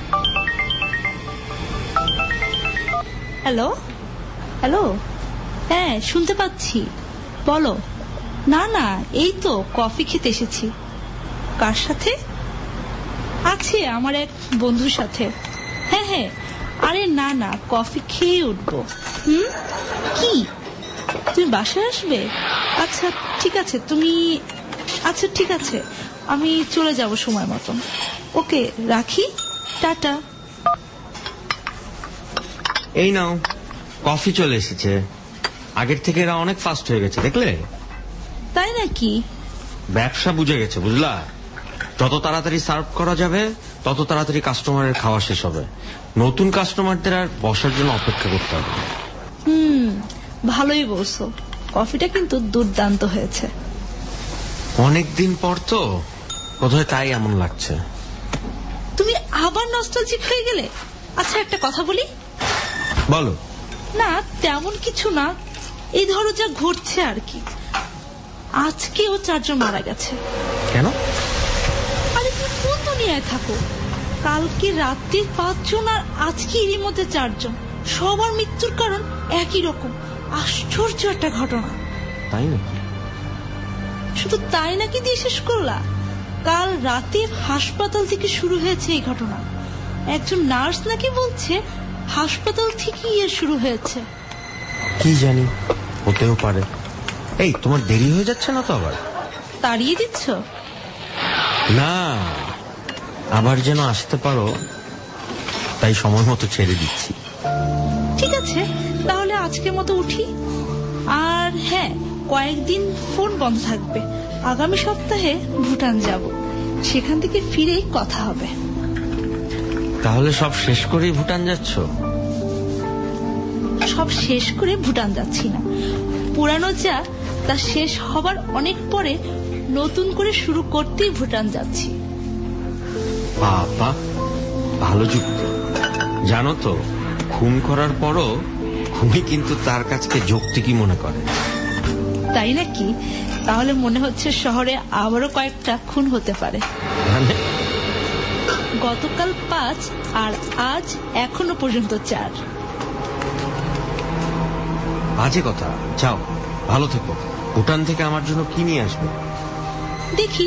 হ্যালো হ্যালো, হ্যাঁ শুনতে পাচ্ছি, বলো। না না, এই তো কফি খেতে এসেছি। কার সাথে? আছে আমার এক বন্ধুর সাথে। হ্যাঁ হ্যাঁ, আরে না না, কফি খেয়ে উঠবো। হুম, কি তুমি বাসায় আসবে? আচ্ছা ঠিক আছে, তুমি আচ্ছা ঠিক আছে, আমি চলে যাব সময় মতন। ওকে, রাখি, টাটা। এই নাও, কফি চলে এসেছে। আগের থেকে এরা অনেক ফাস্ট হয়ে গেছে, দেখলে? তাই নাকি? ব্যবসা বুঝে গেছে, বুঝলা? যত তাড়াতাড়ি সার্ভ করা যাবে তত তাড়াতাড়ি কাস্টমারের খাওয়া শেষ হবে। নতুন কাস্টমারদের আর বসার জন্য অপেক্ষা করতে হবে। হুম, ভালোই বলছো। কফিটা কিন্তু দুর্দান্ত হয়েছে। অনেকদিন পর তো, বোধহয় তাই এমন লাগছে। তুমি আবার নস্টালজিক হয়ে গেলে। আচ্ছা একটা কথা বলি। বলো। না তেমন কিছু না, এই ধরো যা ঘটছে আর কি। আজকেও চারজন মারা গেছে। কেন? আরে তুমি কোন দুনিয়ায় থাকো? কালকে রাত্রির পাঁচজন আর আজকে এরই মধ্যে চারজন, সবার মৃত্যুর কারণ একই রকম। আশ্চর্য একটা ঘটনা। তাই নাকি? শুধু তাই নাকি দিয়ে শেষ করলা? কাল রাতে হাসপাতাল থেকে শুরু হয়েছে এই ঘটনা। একজন নার্স নাকি বলছে হাসপাতাল থেকেই এর শুরু হয়েছে। কি জানি, হতেও পারে। এই তোমার দেরি হয়ে যাচ্ছে না তো? আবার তাড়িয়ে দিচ্ছ? না, আবার যেন আসতে পারো তাই সময় মতো ছেড়ে দিচ্ছি। ঠিক আছে, তাহলে আজকের মতো উঠি। আর হ্যাঁ, কয়েকদিন ফোন বন্ধ থাকবে। আগামী সপ্তাহে ভুটান যাব, সেখান থেকে ফিরে কথা হবে। তাহলে সব শেষ করেই ভুটান যাচ্ছ? সব শেষ করে ভুটান যাচ্ছি না, পুরানো যা তা শেষ হবার অনেক পরে নতুন করে শুরু করতেই ভুটান যাচ্ছি। বাবা, ভালো যুক্তি। জানো তো, খুন করার পরও খুনি কিন্তু তার কাছকে যৌক্তিকই মনে করে। তাই নাকি? তাহলে মনে হচ্ছে শহরে আবারও কয়েকটা খুন হতে পারে। মানে গতকাল পাঁচ আর আজ এখনো পর্যন্ত চার। বাজে কথা। যাও, ভালো থেকো। ভুটান থেকে আমার জন্য কি নিয়ে আসবে দেখি?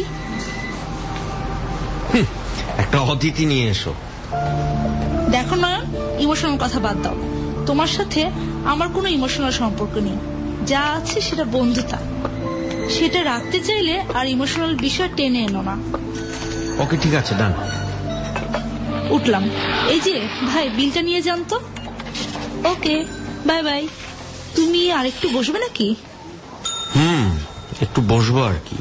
একটা অতিথি নিয়ে এসো। দেখো না, ইমোশনাল কথা বাদ দাও। তোমার সাথে আমার কোনো ইমোশনাল সম্পর্ক নেই। যা আছে সেটা বন্ধুতা। সেটা রাখতে চাইলে আর ইমোশনাল বিষয় টেনে এনো না। ওকে, ঠিক আছে, ডান। উঠলাম। এই যে ভাই, বিলটা নিয়ে যান তো। Okay, bye bye. তুমি আর একটু বসবে নাকি? হুম, একটু বসবো আর কি।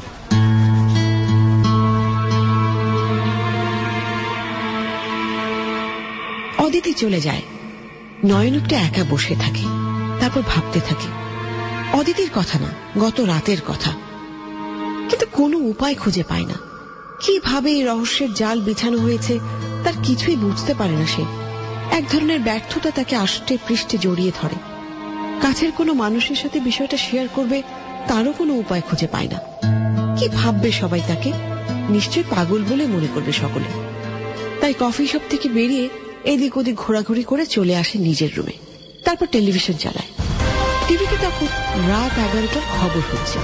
অদিতি চলে যায়। নয়ন একটু একা বসে থাকে, তারপর ভাবতে থাকে অদিতির কথা না, গত রাতের কথা। কিন্তু কোনো উপায় খুঁজে পায় না। কিভাবে এই রহস্যের জাল বিছানো হয়েছে তার কিছুই বুঝতে পারে না সে। এক ধরনের ব্যর্থতা তাকে আষ্টে পৃষ্ঠে জড়িয়ে ধরে। কাছের কোনো মানুষের সাথে বিষয়টা শেয়ার করবে তারও কোনো উপায় খুঁজে পায় না। কি ভাববে সবাই তাকে? নিশ্চয়ই পাগল বলে মনে করবে সকলে। তাই কফি শপ থেকে বেরিয়ে এদিক ওদিক ঘোরাঘুরি করে চলে আসে নিজের রুমে। তারপর টেলিভিশন চালায়। টিভিতে তখন রাত এগারোটার খবর হচ্ছে।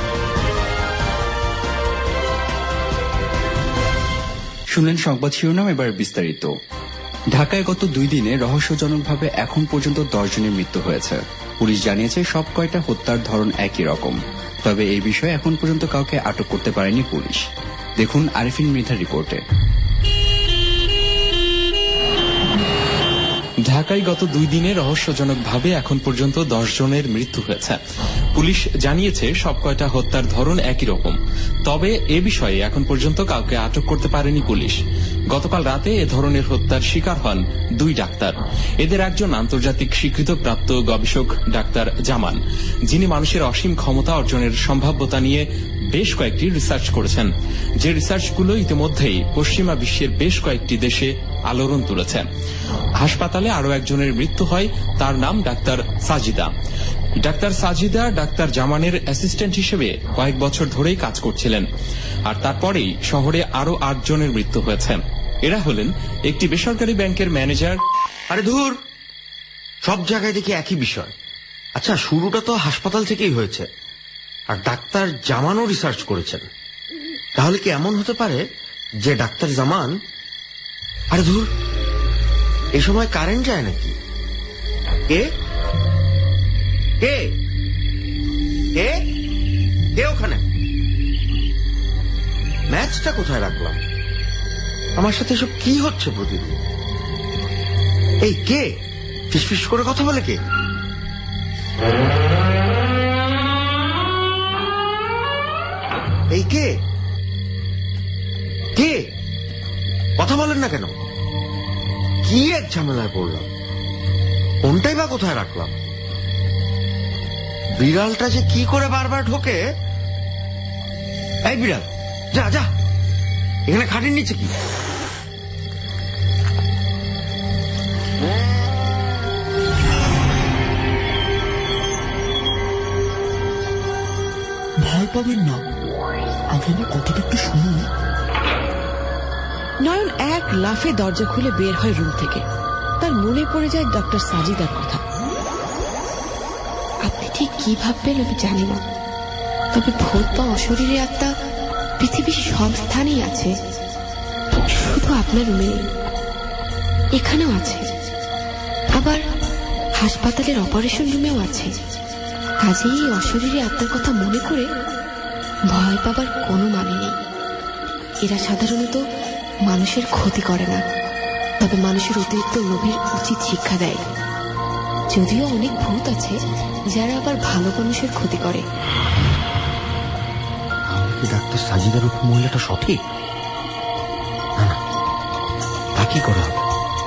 শুনলেন সংবাদ শিরোনাম, এবার বিস্তারিত। ঢাকায় গত দুই দিনে রহস্যজনকভাবে এখন পর্যন্ত দশ জনের মৃত্যু হয়েছে। পুলিশ জানিয়েছে সব কয়টা হত্যার ধরন একই রকম, তবে এই বিষয়ে এখন পর্যন্ত কাউকে আটক করতে পারেনি পুলিশ। দেখুন আরিফিন মৃধার রিপোর্টে। ঢাকায় গত দুই দিনে রহস্যজনকভাবে এখন পর্যন্ত দশ জনের মৃত্যু হয়েছে। পুলিশ জানিয়েছে সব কয়টা হত্যার ধরন একই রকম, তবে এ বিষয়ে এখন পর্যন্ত কাউকে আটক করতে পারেনি পুলিশ। গতকাল রাতে এ ধরনের হত্যার শিকার হন দুই ডাক্তার। এদের একজন আন্তর্জাতিক স্বীকৃতপ্রাপ্ত গবেষক ডাক্তার জামান, যিনি মানুষের অসীম ক্ষমতা অর্জনের সম্ভাব্যতা নিয়ে বেশ কয়েকটি রিসার্চ করেছেন, যে রিসার্চগুলো ইতিমধ্যেই পশ্চিমা বিশ্বের বেশ কয়েকটি দেশে আলোড়ন তুলেছে। হাসপাতালে আরো একজনের মৃত্যু হয়, তার নাম doctor Sajida. Doctor Sajida doctor জামানের অ্যাসিস্ট্যান্ট হিসেবে কয়েক বছর ধরেই কাজ করছিলেন। আর তারপরেই শহরে আরো আট জনের মৃত্যু হয়েছে। এরা হলেন একটি বেসরকারি ব্যাংকের ম্যানেজার। আরে ধুর, সব জায়গায় দেখি একই বিষয়। আচ্ছা, শুরুটা তো হাসপাতাল থেকেই হয়েছে, আর ডাক্তার জামানও রিসার্চ করেছেন। তাহলে কি এমন হতে পারে যে ডাক্তার জামান... আরে ধুর, এই সময় কারেন্ট যায় নাকি? কে কে কে কে ওখানে? ম্যাচটা কোথায় রাখলাম? আমার সাথে এসব কি হচ্ছে প্রতিদিন? এই কে ফিসফিস করে কথা বলে? কে? এই কে কে কথা বলেন না কেন? কি এক ঝামেলায় পড়লাম। কোনটাই বা কোথায় রাখলাম? বিড়ালটা যে কি করে বারবার ঢোকে। এই বিড়াল, যা যা, এখানে খাটের নিচে কি? ভয় পাবেন না, আগে আমার কথাটা একটু শুনুন। নয়ন এক লাফে দরজা খুলে বের হয় রুম থেকে। তার মনে পড়ে যায় ডক্টর সাজিদার কথা। আপনি ঠিক কি ভাববেন আমি জানি না, তবে ভূত বা অশরীরী আত্মা পৃথিবীর সব স্থানেই আছে, শুধু আপনার রুমে নেই। এখানেও আছে, আবার হাসপাতালের অপারেশন রুমেও আছে। কাজেই এই অশরীরী আত্মার কথা মনে করে ভয় পাবার কোনো মানে নেই। এরা সাধারণত মানুষের ক্ষতি করে না, তবে মানুষের অতিরিক্ত লোভের উচিত শিক্ষা দেয়। যদিও অনেক ভূত আছে যারা আবার ভালো মানুষের ক্ষতি করে। ডাক্তার সাজিদার উপর মহিলাটা সঠিক? না না, তা কি করে হবে?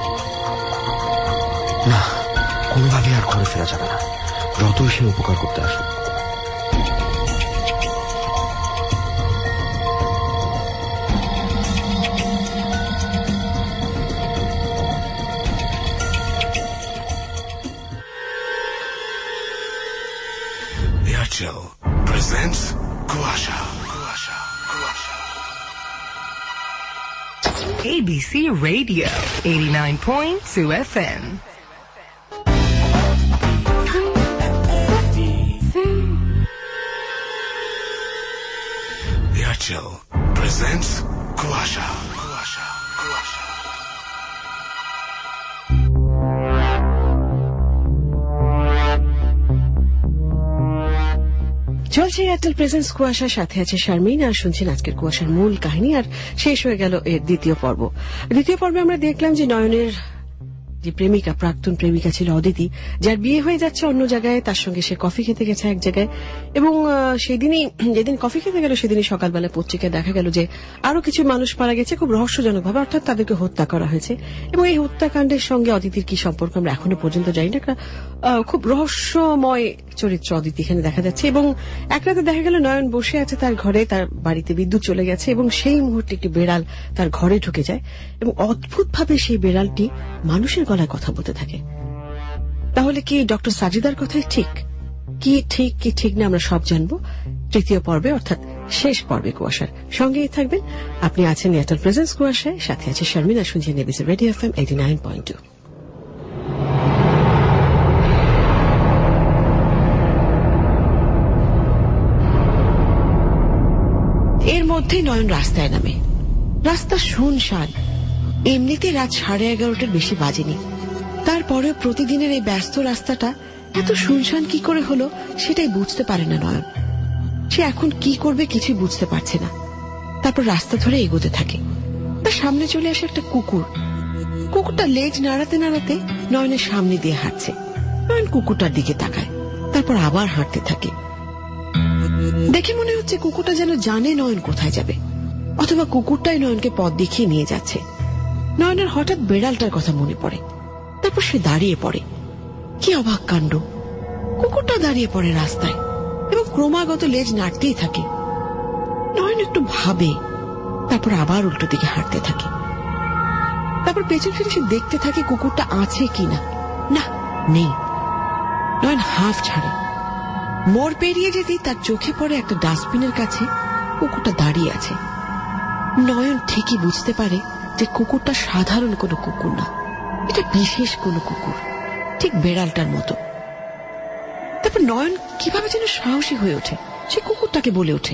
না, কোনোভাবে আর ঘরে ফেরা যাবে না, যতই সে উপকার করতে আসুক। Airtel presents Kuasha. Kuasha. Kuasha. A B C Radio eighty-nine point two F M. Airtel presents Kuasha. Kuasha. Kuasha. চলছে এয়ারটেল প্রেজেন্স কুয়াশার সাথে আছে শারমিন, আর শুনছেন আজকের কুয়াশার মূল কাহিনী। আর শেষ হয়ে গেল এর দ্বিতীয় পর্ব। দ্বিতীয় পর্বে আমরা দেখলাম যে নয়নের যে প্রেমিকা, প্রাক্তন প্রেমিকা ছিল অদিতি, যার বিয়ে হয়ে যাচ্ছে অন্য জায়গায়, তার সঙ্গে সে কফি খেতে গেছে এক জায়গায়। এবং সেদিনই, যেদিন কফি খেতে গেল সেদিনই সকালবেলা পত্রিকায় দেখা গেল যে আরো কিছু মানুষ মারা গেছে খুব রহস্যজনক ভাবে, অর্থাৎ তাদেরকে হত্যা করা হয়েছে। এবং এই হত্যাকাণ্ডের সঙ্গে অদিতির কি সম্পর্ক আমরা এখনো পর্যন্ত জানি না। একটা খুব রহস্যময় চরিত্র অদিতি এখানে দেখা যাচ্ছে। এবং এক রাতে দেখা গেল নয়ন বসে আছে তার ঘরে, তার বাড়িতে বিদ্যুৎ চলে গেছে এবং সেই মুহূর্তে একটি বেড়াল তার ঘরে ঢুকে যায় এবং অদ্ভুতভাবে সেই বেড়ালটি মানুষের গলায় কথা বলতে থাকে। তাহলে কি ডক্টর সাজিদার কথাই ঠিক? কি ঠিক কি ঠিক না আমরা সব জানবো তৃতীয় পর্বে, অর্থাৎ শেষ পর্বে কুয়াশার। সঙ্গেই থাকবেন, আপনি আছেন এয়ারটেল প্রেজেন্স কুয়াশায়, সাথে আছে শারমিন, আর শুনছেন ABC radio FM eighty nine point two. এর মধ্যে নয়ন রাস্তায় নামে। রাস্তা শুনশান, এমনিতে রাত সাড়ে এগারোটার বেশি বাজেনি। তারপরেও প্রতিদিনের এই ব্যস্ত রাস্তাটা এত শুনশান কি করে হলো সেটাই বুঝতে পারে না নয়ন। সে এখন কি করবে কিছুই বুঝতে পারছে না। তারপর রাস্তা ধরে এগোতে থাকে। তার সামনে চলে আসে একটা কুকুর। কুকুরটা লেজ নাড়াতে নাড়াতে নয়নের সামনে দিয়ে হাঁটছে। নয়ন কুকুরটার দিকে তাকায়, তারপর আবার হাঁটতে থাকে। দেখে মনে হচ্ছে কুকুরটা যেন জানে নয়ন কোথায় যাবে, অথবা কুকুরটাই নয়নকে পথ দেখিয়ে নিয়ে যাচ্ছে। নয়নের হঠাৎ বেড়ালটার কথা মনে পড়ে। তারপর সে দাঁড়িয়ে পড়ে। কি অবাক কাণ্ড! কুকুরটা দাঁড়িয়ে পড়ে রাস্তায় এবং ক্রমাগত লেজ নাড়তেই থাকে। নয়ন একটু ভাবে, তারপর আবার উল্টো দিকে হাঁটতে থাকে। তারপর পেছন ফিরে সে দেখতে থাকে কুকুরটা আছে কিনা। না, নেই। নয়ন হাঁফ ছাড়ে। মোড় পেরিয়ে যেতেই তার চোখে পড়ে একটা ডাস্টবিনের কাছে কুকুরটা দাঁড়িয়ে আছে। নয়ন ঠিকই বুঝতে পারে যে কুকুরটা সাধারণ কোনো কুকুর না, এটা বিশেষ কোনো কুকুর, ঠিক বেড়ালটার মতো। তারপর নয়ন কিভাবে যেন সাহসী হয়ে ওঠে। সে কুকুরটাকে বলে ওঠে,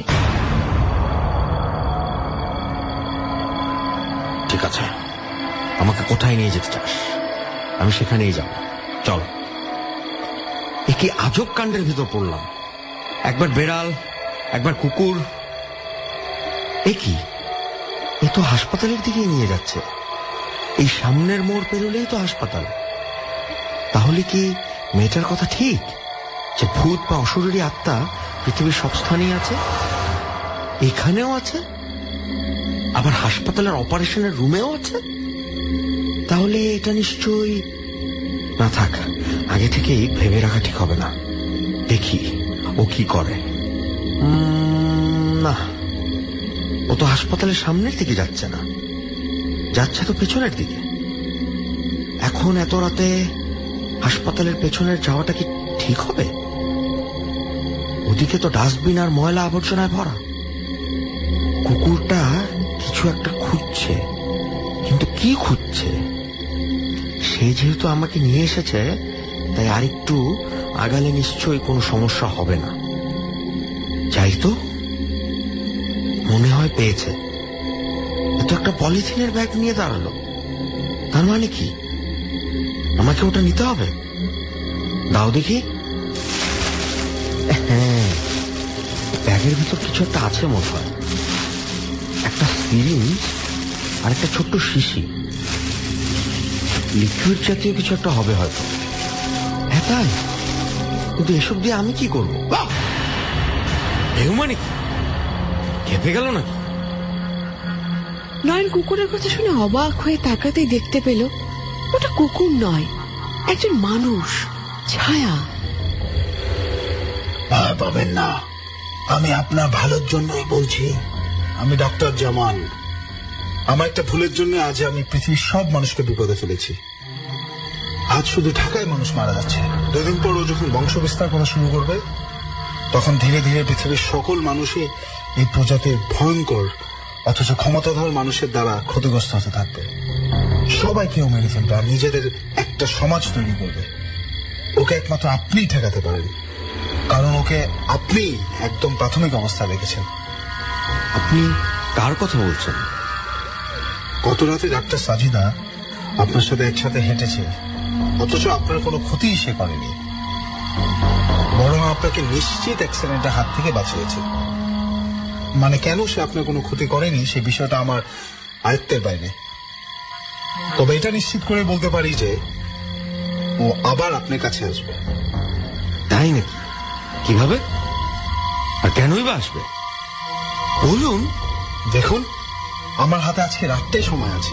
ঠিক আছে, আমাকে কোথায় নিয়ে যেতে চাস আমি সেখানেই যাব, চল। এ কি আজব কাণ্ডের ভিতর পড়লাম! একবার বেড়াল, একবার কুকুর। এ কি, এ তো হাসপাতালের দিকে নিয়ে যাচ্ছে। এই সামনের মোড় পেরোলেই তো হাসপাতাল। তাহলে কি মেয়েটার কথা ঠিক যে ভূত বা অশরীরী আত্মা পৃথিবীর সব স্থানেই আছে, এখানেও আছে, আবার হাসপাতালের অপারেশনের রুমেও আছে? তাহলে এটা নিশ্চয়ই না, থাক, আগে থেকেই ভেবে রাখা ঠিক হবে না। দেখি ও কি করে। না, ও তো হাসপাতালের সামনের দিকে যাচ্ছে না, যাচ্ছে তো পেছনের দিকে। এখন এত রাতে হাসপাতালের পেছনের যাওয়াটা কি ঠিক হবে? ওদিকে তো ডাস্টবিন আর ময়লা আবর্জনায় ভরা। কুকুরটা কিছু একটা খুঁজছে, কিন্তু কি খুঁজছে? সে যেহেতু আমাকে নিয়ে এসেছে, তাই আরেকটু আগালে নিশ্চয়ই কোনো সমস্যা হবে না। যাই তো মনে হয় পেয়েছে। তো একটা পলিথিনের ব্যাগ নিয়ে দাঁড়ালো, তার মানে কি আমাকে ওটা নিতে হবে? দাও দেখি। হ্যাঁ, ব্যাগের ভিতর কিছু একটা আছে মনে হয়, একটা সিরিঞ্জ আর একটা ছোট্ট শিশি, লিকুইড জাতীয় কিছু একটা হবে হয়তো। হ্যাঁ তাই, কিন্তু এসব দিয়ে আমি কি করবো? মানে কি খেপে গেল নাকি? নয়ন কুকুরের কথা শুনে অবাক হয়ে তাকাতেই দেখতে পেল ওটা কুকুর নয়, একজন মানুষ, ছায়া। ভয় পাবেন না, আমি আপনার ভালোর জন্যই বলছি। আমি ডক্টর জামান। আমার একটা ভুলের জন্য আজ আমি পৃথিবীর সব মানুষকে বিপদে ফেলেছি। আজ শুধু ঢাকায় মানুষ মারা যাচ্ছে, দুদিন পর ও যখন বংশ বিস্তার করা শুরু করবে তখন ধীরে ধীরে পৃথিবীর সকল মানুষই এই প্রজাতির ভয়ঙ্কর অথচ ক্ষমতাধর মানুষের দ্বারা ক্ষতিগ্রস্ত হতে থাকবে। সবাইকে ও মেরে ফেলবে আর নিজেদের একটা সমাজ তৈরি করবে। ওকে একমাত্র আপনিই ঠেকাতে পারেন, কারণ ওকে আপনি একদম প্রাথমিক অবস্থায় রেখেছেন। আপনি কার কথা বলছেন? গত রাতে ডাক্তার সাজিদা আপনার সাথে একসাথে হেঁটেছে, অথচ আপনার কোনো ক্ষতি সে করেনি, বরং আপনাকে নিশ্চিত অ্যাক্সিডেন্টের হাত থেকে বাঁচিয়েছে। মানে কেন সে আপনার কোনো ক্ষতি করেনি সে বিষয়টা আমার আয়ত্তের বাইরে। তবে এটা নিশ্চিত করে বলতে পারি যে ও আবার আপনার কাছে আসবে। তাই নাকি? কিভাবে আর কেনই বা আসবে বলুন? দেখুন, আমার হাতে আজকে রাতটাই সময় আছে।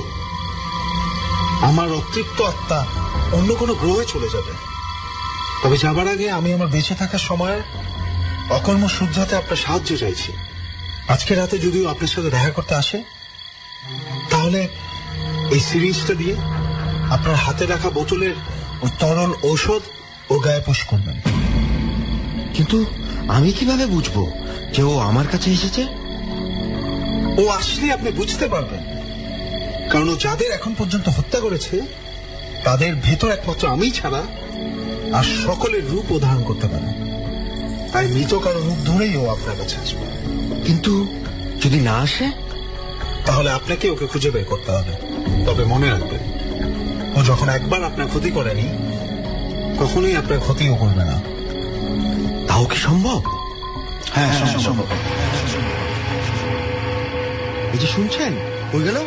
আমার অতৃপ্ত আত্মা অন্য কোনো গ্রহে চলে যাবে, তবে যাবার আগে আমি আমার বেঁচে থাকার সময় অকর্ম শুদ্ধাতে আপনার সাহায্য চাইছি। আজকে রাতে যদিও আপনার সাথে দেখা করতে আসে, তাহলে এই সিরিজটা দিয়ে আপনার হাতে রাখা বোতলের ওই তরল ঔষধ ও গায়ে পুশ করবেন। কিন্তু আমি কিভাবে বুঝবো যে ও আমার কাছে এসেছে? ও আসলে আপনি বুঝতে পারবেন, কারণ ও যাদের এখন পর্যন্ত হত্যা করেছে তাদের ভেতর একমাত্র আমি ছাড়া আর সকলের রূপ ও ধারণ করতে পারে। তাই মৃত কারো রূপ ধরেই ও আপনার কাছে আসবে। কিন্তু যদি না আসে, তাহলে আপনাকে ওকে খুঁজে বের করতে হবে। তবে মনে রাখবেন, ও যখন একবার আপনার ক্ষতি করেনি কখনোই আপনার ক্ষতিও করবে না। তাও কি সম্ভব? হ্যাঁ, সম্ভব। এই যে শুনছেন, হয়ে গেল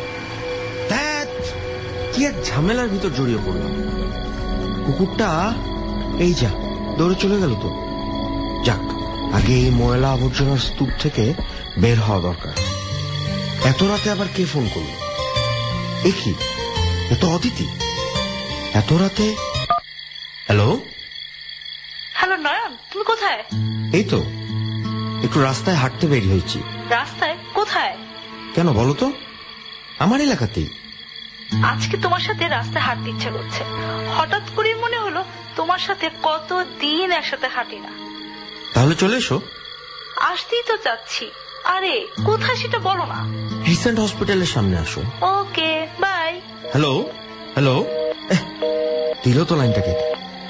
কি এক ঝামেলার ভিতর জড়িয়ে পড়লাম। কুকুরটা এই যা দৌড়ে চলে গেল। তো যাক, আগে এই ময়লা আবর্জনার স্তূপ থেকে বের হওয়া দরকার। এত রাতে আবার কে ফোন করল? এ কি, এত অদিতি এত রাতে? হ্যালো হ্যালো নয়ন, তুমি কোথায়? এই তো একটু রাস্তায় হাঁটতে বের হয়েছি। রাস্তায়? কোথায়? কেন বলো তো? আমার এলাকাতেই। আজকে তোমার সাথে রাস্তায় হাঁটতে ইচ্ছা করছে। হঠাৎ করে মনে হলো তোমার সাথে কত দিন একসাথে হাঁটি না। তাহলে চলে এসো। আসতেই তো চাচ্ছি। আরে কোথায় সেটা বলো না। রিসেন্ট হসপিটালের সামনে আসো। ওকে, বাই। হ্যালো হ্যালো দিল তো লাইনটা কেটে।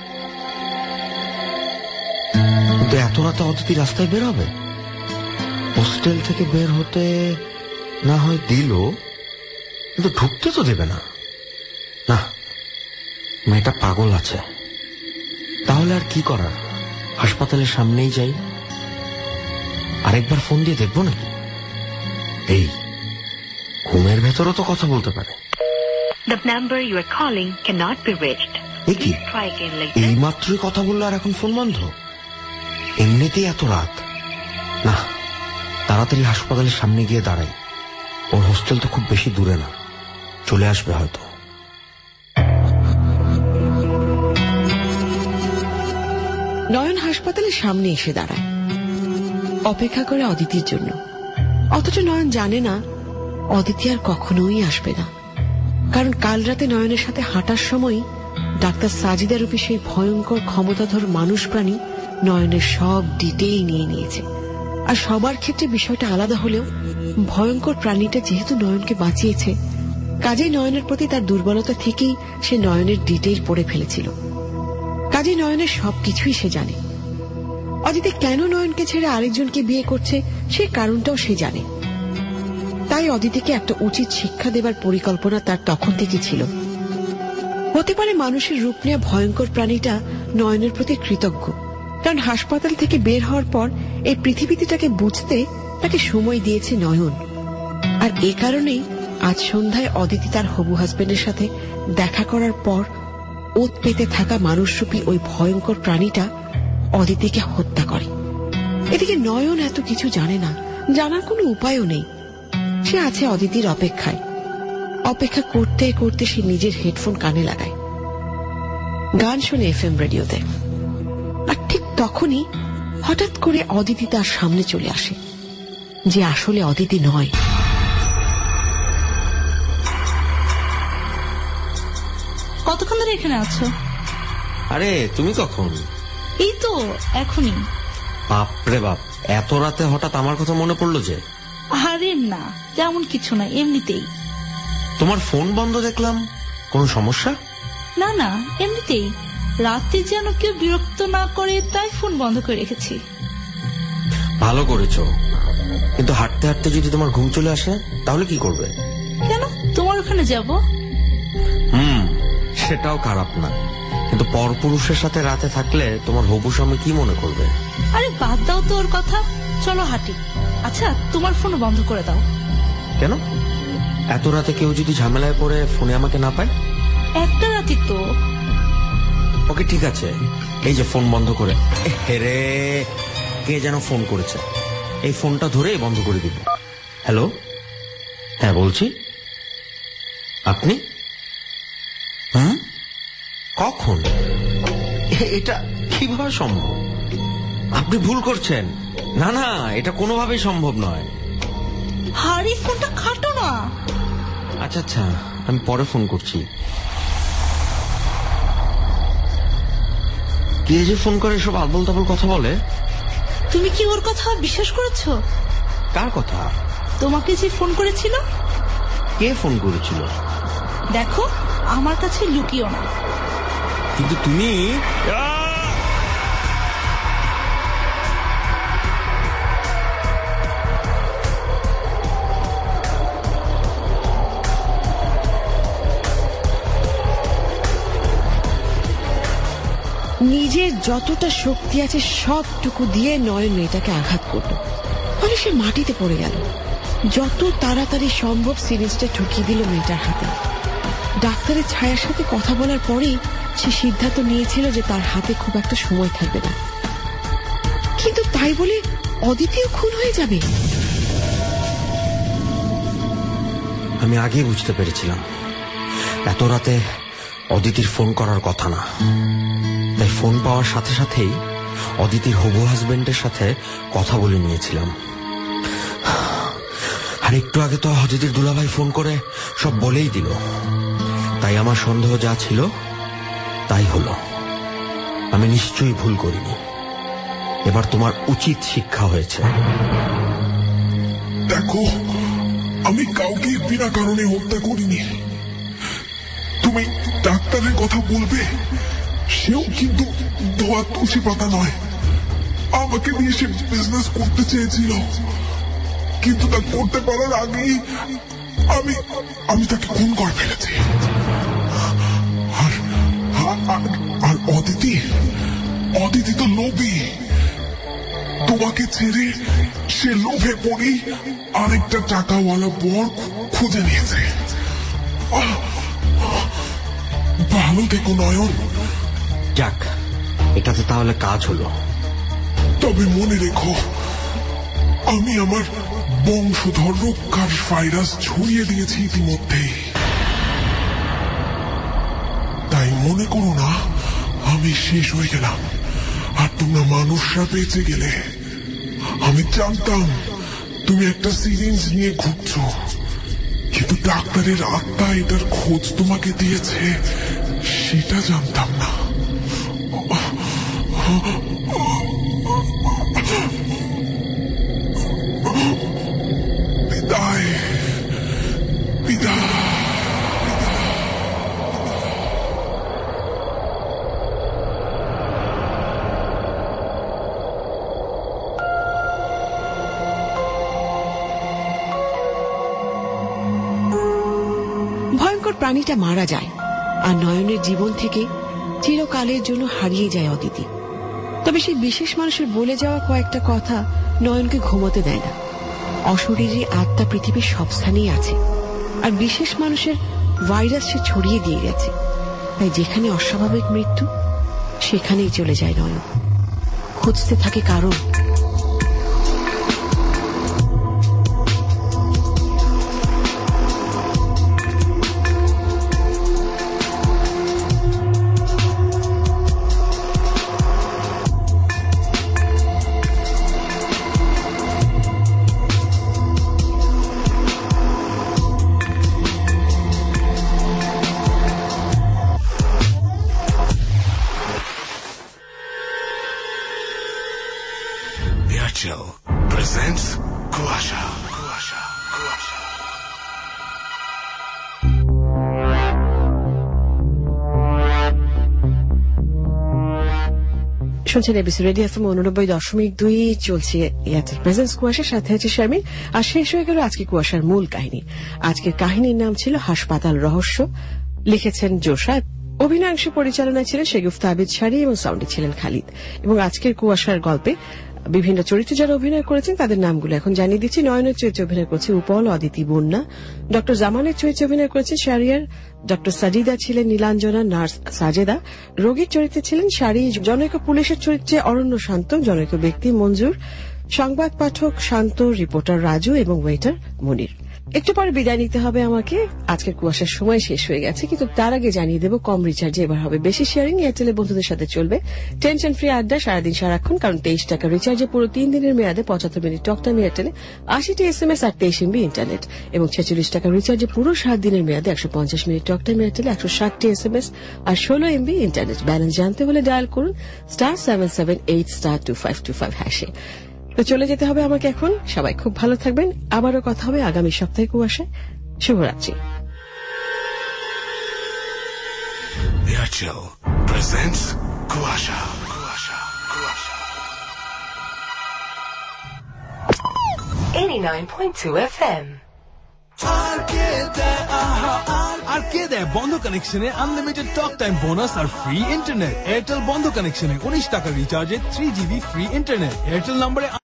কিন্তু এত রাতে অতিথি রাস্তায় বের হবে? হোস্টেল থেকে বের হতে না হয় দিল, কিন্তু ঢুকতে তো দেবে না। না, মেয়েটা পাগল আছে। তাহলে আর কি করার, হাসপাতালের সামনেই যাই। আরেকবার ফোন দিয়ে দেখবো নাকি? এই ঘুমের ভেতরও তো কথা বলতে পারে। The number you are calling cannot be reached. কি এই মাত্রই কথা বললো আর এখন ফোন বন্ধ? এমনিতেই এত রাত। না, তাড়াতাড়ি হাসপাতালের সামনে গিয়ে দাঁড়াই। ওর হোস্টেল তো খুব বেশি দূরে না, চলে আসবে হয়তো। নয়ন হাসপাতালের সামনে এসে দাঁড়ায়, অপেক্ষা করে অদিতির জন্য। অথচ নয়ন জানে না অদিতি আর কখনোই আসবে না, কারণ কাল রাতে নয়নের সাথে হাঁটার সময় ডাক্তার সাজিদা রূপী সেই ভয়ঙ্কর ক্ষমতাধর মানুষ প্রাণী নয়নের সব ডিটেইল নিয়ে নিয়েছে। আর সবার ক্ষেত্রে বিষয়টা আলাদা হলেও ভয়ঙ্কর প্রাণীটা যেহেতু নয়নকে বাঁচিয়েছে, কাজেই নয়নের প্রতি তার দুর্বলতা থেকেই সে নয়নের ডিটেইল পড়ে ফেলেছিল। কাজেই নয়নের সবকিছুই সে জানে। অদিতি কেন নয়নকে ছেড়ে আরেকজনকে বিয়ে করছে সে কারণটাও সে জানে। তাই অদিতিকে একটা উচিত শিক্ষা দেবার পরিকল্পনা তার তখন থেকে ছিল। হতে পারে মানুষের রূপ নেওয়া ভয়ঙ্কর প্রাণীটা নয়নের প্রতি কৃতজ্ঞ, কারণ হাসপাতাল থেকে বের হওয়ার পর এই পৃথিবীতে তাকে বুঝতে তাকে সময় দিয়েছে নয়ন। আর এ কারণেই আজ সন্ধ্যায় অদিতি তার হবু হাজবেন্ডের সাথে দেখা করার পর ওত পেতে থাকা মানুষরূপী ওই ভয়ঙ্কর প্রাণীটা অদিতিকে হত্যা করে। এদিকে নয়ন এত কিছু জানে না, জানার কোনো উপায়ও নেই। সে আছে অদিতির অপেক্ষায়। অপেক্ষা করতে করতে সে নিজের হেডফোন কানে লাগায়, গান শুনে এফ এম রেডিওতে। আর ঠিক তখনই হঠাৎ করে অদিতি তার সামনে চলে আসে, যে আসলে অদিতি নয়। কতক্ষণ ধরে এখানে আছো? আরে তুমি কখন? এই তো এখনই। বাপরে বাপ, এত রাতে হঠাৎ আমার কথা মনে পড়লো যে? আরে না, তেমন কিছু না, এমনিতেই। তোমার ফোন বন্ধ দেখলাম, কোন সমস্যা? না না, এমনিতেই। রাতে যেন কেউ বিরক্ত না করে তাই ফোন বন্ধ করে রেখেছি। ভালো করেছো, কিন্তু হাঁটতে হাঁটতে যদি তোমার ঘুম চলে আসে তাহলে কি করবে? কেন, তোমার ওখানে যাব? হুম, সেটাও খারাপ না, কিন্তু পরপুরুষের সাথে রাতে থাকলে তোমার হবু স্বামী কি মনে করবে? আরে বাদ দাও তো ওর কথা, চলো হাঁটি। আচ্ছা, তোমার ফোন বন্ধ করে দাও। কেন? এত রাতে কেউ যদি ঝামেলায় পড়ে ফোনে আমাকে না পায়? একটা রাতে তো। ওকে ঠিক আছে, এই যে ফোন বন্ধ করে। হেরে, কে যেন ফোন করেছে, এই ফোনটা ধরে বন্ধ করে দিব। হ্যালো, হ্যাঁ বলছি। আপনি? হ্যাঁ, কখন? এটা কিভাবে সম্ভব? আপনি ভুল করছেন। না না, এটা কোনোভাবেই সম্ভব নয়। হারি, ফোনটা কাটো না। আচ্ছা আচ্ছা, আমি পরে ফোন করছি। কে যে ফোন করে সব আবল তাবল কথা বলে। তুমি কি ওর কথা বিশ্বাস করেছো? কার কথা? তোমাকে যে ফোন করেছিল। কে ফোন করেছিল? দেখো, আমার কাছে লুকিও না। কিন্তু তুমি নিজের যতটা শক্তি আছে সবটুকু দিয়ে নয়ন মেয়েটাকে আঘাত করল, ফলে সে মাটিতে পড়ে গেল। যত তাড়াতাড়ি সম্ভব সিরিজটা ঠুকিয়ে দিল মেয়েটার হাতে। ডাক্তারের ছায়ার সাথে কথা বলার পরেই সে সিদ্ধান্ত নিয়েছিল যে তার হাতে খুব একটা সময় থাকবে না। কিন্তু তাই বলে অদিতিও খুন হয়ে যাবে? আমি আগে বুঝতে পেরেছিলাম এত রাতে অদিতির ফোন করার কথা না। তাই ফোন পাওয়ার সাথে সাথেই অদিতির হবু হাজবেন্ডের সাথে কথা বলে নিয়েছিলাম। আর একটু আগে তো অদিতির দুলাভাই ফোন করে সব বলেই দিল। তাই আমার সন্দেহ যা ছিল তাই হলো। আমি নিশ্চয়ই ভুল করিনি। এবার তোমার উচিত শিক্ষা হয়েছে। দেখো, আমি কাউকে বিনা কারণে হত্যা করিনি। তুমি ডাক্তারের কথা বলবে, সেও কিন্তু ধোয়া তুলসী পাতা নয়। আমাকে দিয়ে সে বিজনেস করতে চেয়েছিল, কিন্তু তা করতে পারার আগেই আমি আমি তাকে খুন করে ফেলেছি। আর আর অদিতি অদিতি তো লোভী। তোমাকে ছেড়ে সে লোভে পড়েই আরেকটা টাকাওয়ালা বর খুঁজে নিয়েছে। ভালো থেকো নয়ন। যাক, এটাতে তাহলে কাজ হলো। তবে মনে রেখো, আমি আমার বংশধর রোগকার ভাইরাস ছড়িয়ে দিয়েছি ইতিমধ্যেই। তাই মনে করো না আমি শেষ হয়ে গেলাম আর তোমরা মানুষরা বেঁচে গেলে। আমি জানতাম তুমি একটা সিরিঞ্জ নিয়ে ঘুরছো, কিন্তু ডাক্তারের আত্মা এটার খোঁজ তোমাকে দিয়েছে সেটা জানতাম না। বিদায়, বিদায়। প্রাণীটা মারা যায় আর নয়নের জীবন থেকে চিরকালের জন্য হারিয়ে যায় অদিতি। তবে সেই বিশেষ মানুষের বলে যাওয়া কয়েকটা কথা নয়নকে ঘুমোতে দেয় না। অশরীরী আত্মা পৃথিবীর সব স্থানেই আছে, আর বিশেষ মানুষের ভাইরাস সে ছড়িয়ে দিয়ে গেছে। তাই যেখানে অস্বাভাবিক মৃত্যু সেখানেই চলে যায় নয়ন, খুঁজতে থাকে কারণ। presents Kuasha. Kuasha. Kuasha. শুনছেন এবিসি রেডিও এফএম উননব্বই দশমিক দুই, চলছে এয়ারটেল প্রেজেন্স কুয়াশার সাথে আছে শারমিন। আর শেষ হয়ে গেল আজকে কুয়াশার মূল কাহিনী। আজকের কাহিনীর নাম ছিল হাসপাতাল রহস্য, লিখেছেন জোসা। অভিনয়াংশ পরিচালনায় ছিলেন শেগুফতা আবিদ শাড়ি এবং সাউন্ডে ছিলেন খালিদ। এবং আজকের কুয়াশার গল্পে বিভিন্ন চরিত্রে যারা অভিনয় করেছেন তাদের নামগুলো এখন জানিয়ে দিচ্ছি। নয়নের চরিত্রে অভিনয় করেছে উপল, অদিতি, বন্যা। ডক্টর জামানের চরিত্রে অভিনয় করেছে শারিয়ার। ডক্টর সাজিদা ছিলেন নীলাঞ্জনা, নার্স সাজেদা। রোগীর চরিত্রে ছিলেন শাড়ি। জনৈক পুলিশের চরিত্রে অরণ্য শান্ত, জনৈক ব্যক্তি মঞ্জুর, সংবাদ পাঠক শান্ত, রিপোর্টার রাজু এবং ওয়েটার মনির। একটু পরে বিদায় নিতে হবে আমাকে। আজকের কুয়াশার সময় শেষ হয়ে গেছে, কিন্তু তার আগে জানিয়ে দেব কম রিচার্জে এবার হবে বেশি শেয়ারিং। এয়ারটেলের বন্ধুদের সাথে চলবে টেনশন ফ্রি আড্ডা সারাদিন সারাক্ষণ, কারণ তেইশ টাকা রিচার্জে পুরো তিন দিনের মেয়াদে পঁচাত্তর মিনিট টক টাইম এয়ারটেলে, আশিটি এস এম এস আর তেইশ এমবি ইন্টারনেট, এবং ছেচল্লিশ টাকা রিচার্জে পুরো সাত দিনের মেয়াদে একশো পঞ্চাশ মিনিট টক টাইম এয়ারটেলে, একশো ষাটটি এস এম এস আর ষোলো এমবি ইন্টারনেট। ব্যালেন্স জানতে হলে ডায়াল করুন star seven seven eight star two five two five হ্যাশে। তো চলে যেতে হবে আমাকে এখন। সবাই খুব ভালো থাকবেন, আবারও কথা হবে আগামী সপ্তাহে কুয়াশায়। শুভরাত্রি। Airtel presents Kuasha. Kuasha. Kuasha. eighty-nine point two F M. আর কে দেয় বন্ধ কানেকশনে আনলিমিটেড টক টাইম বোনাস আর ফ্রি ইন্টারনেট। এয়ারটেল বন্ধ কানেকশনে উনিশ টাকা রিচার্জে three GB free internet. Airtel নম্বরে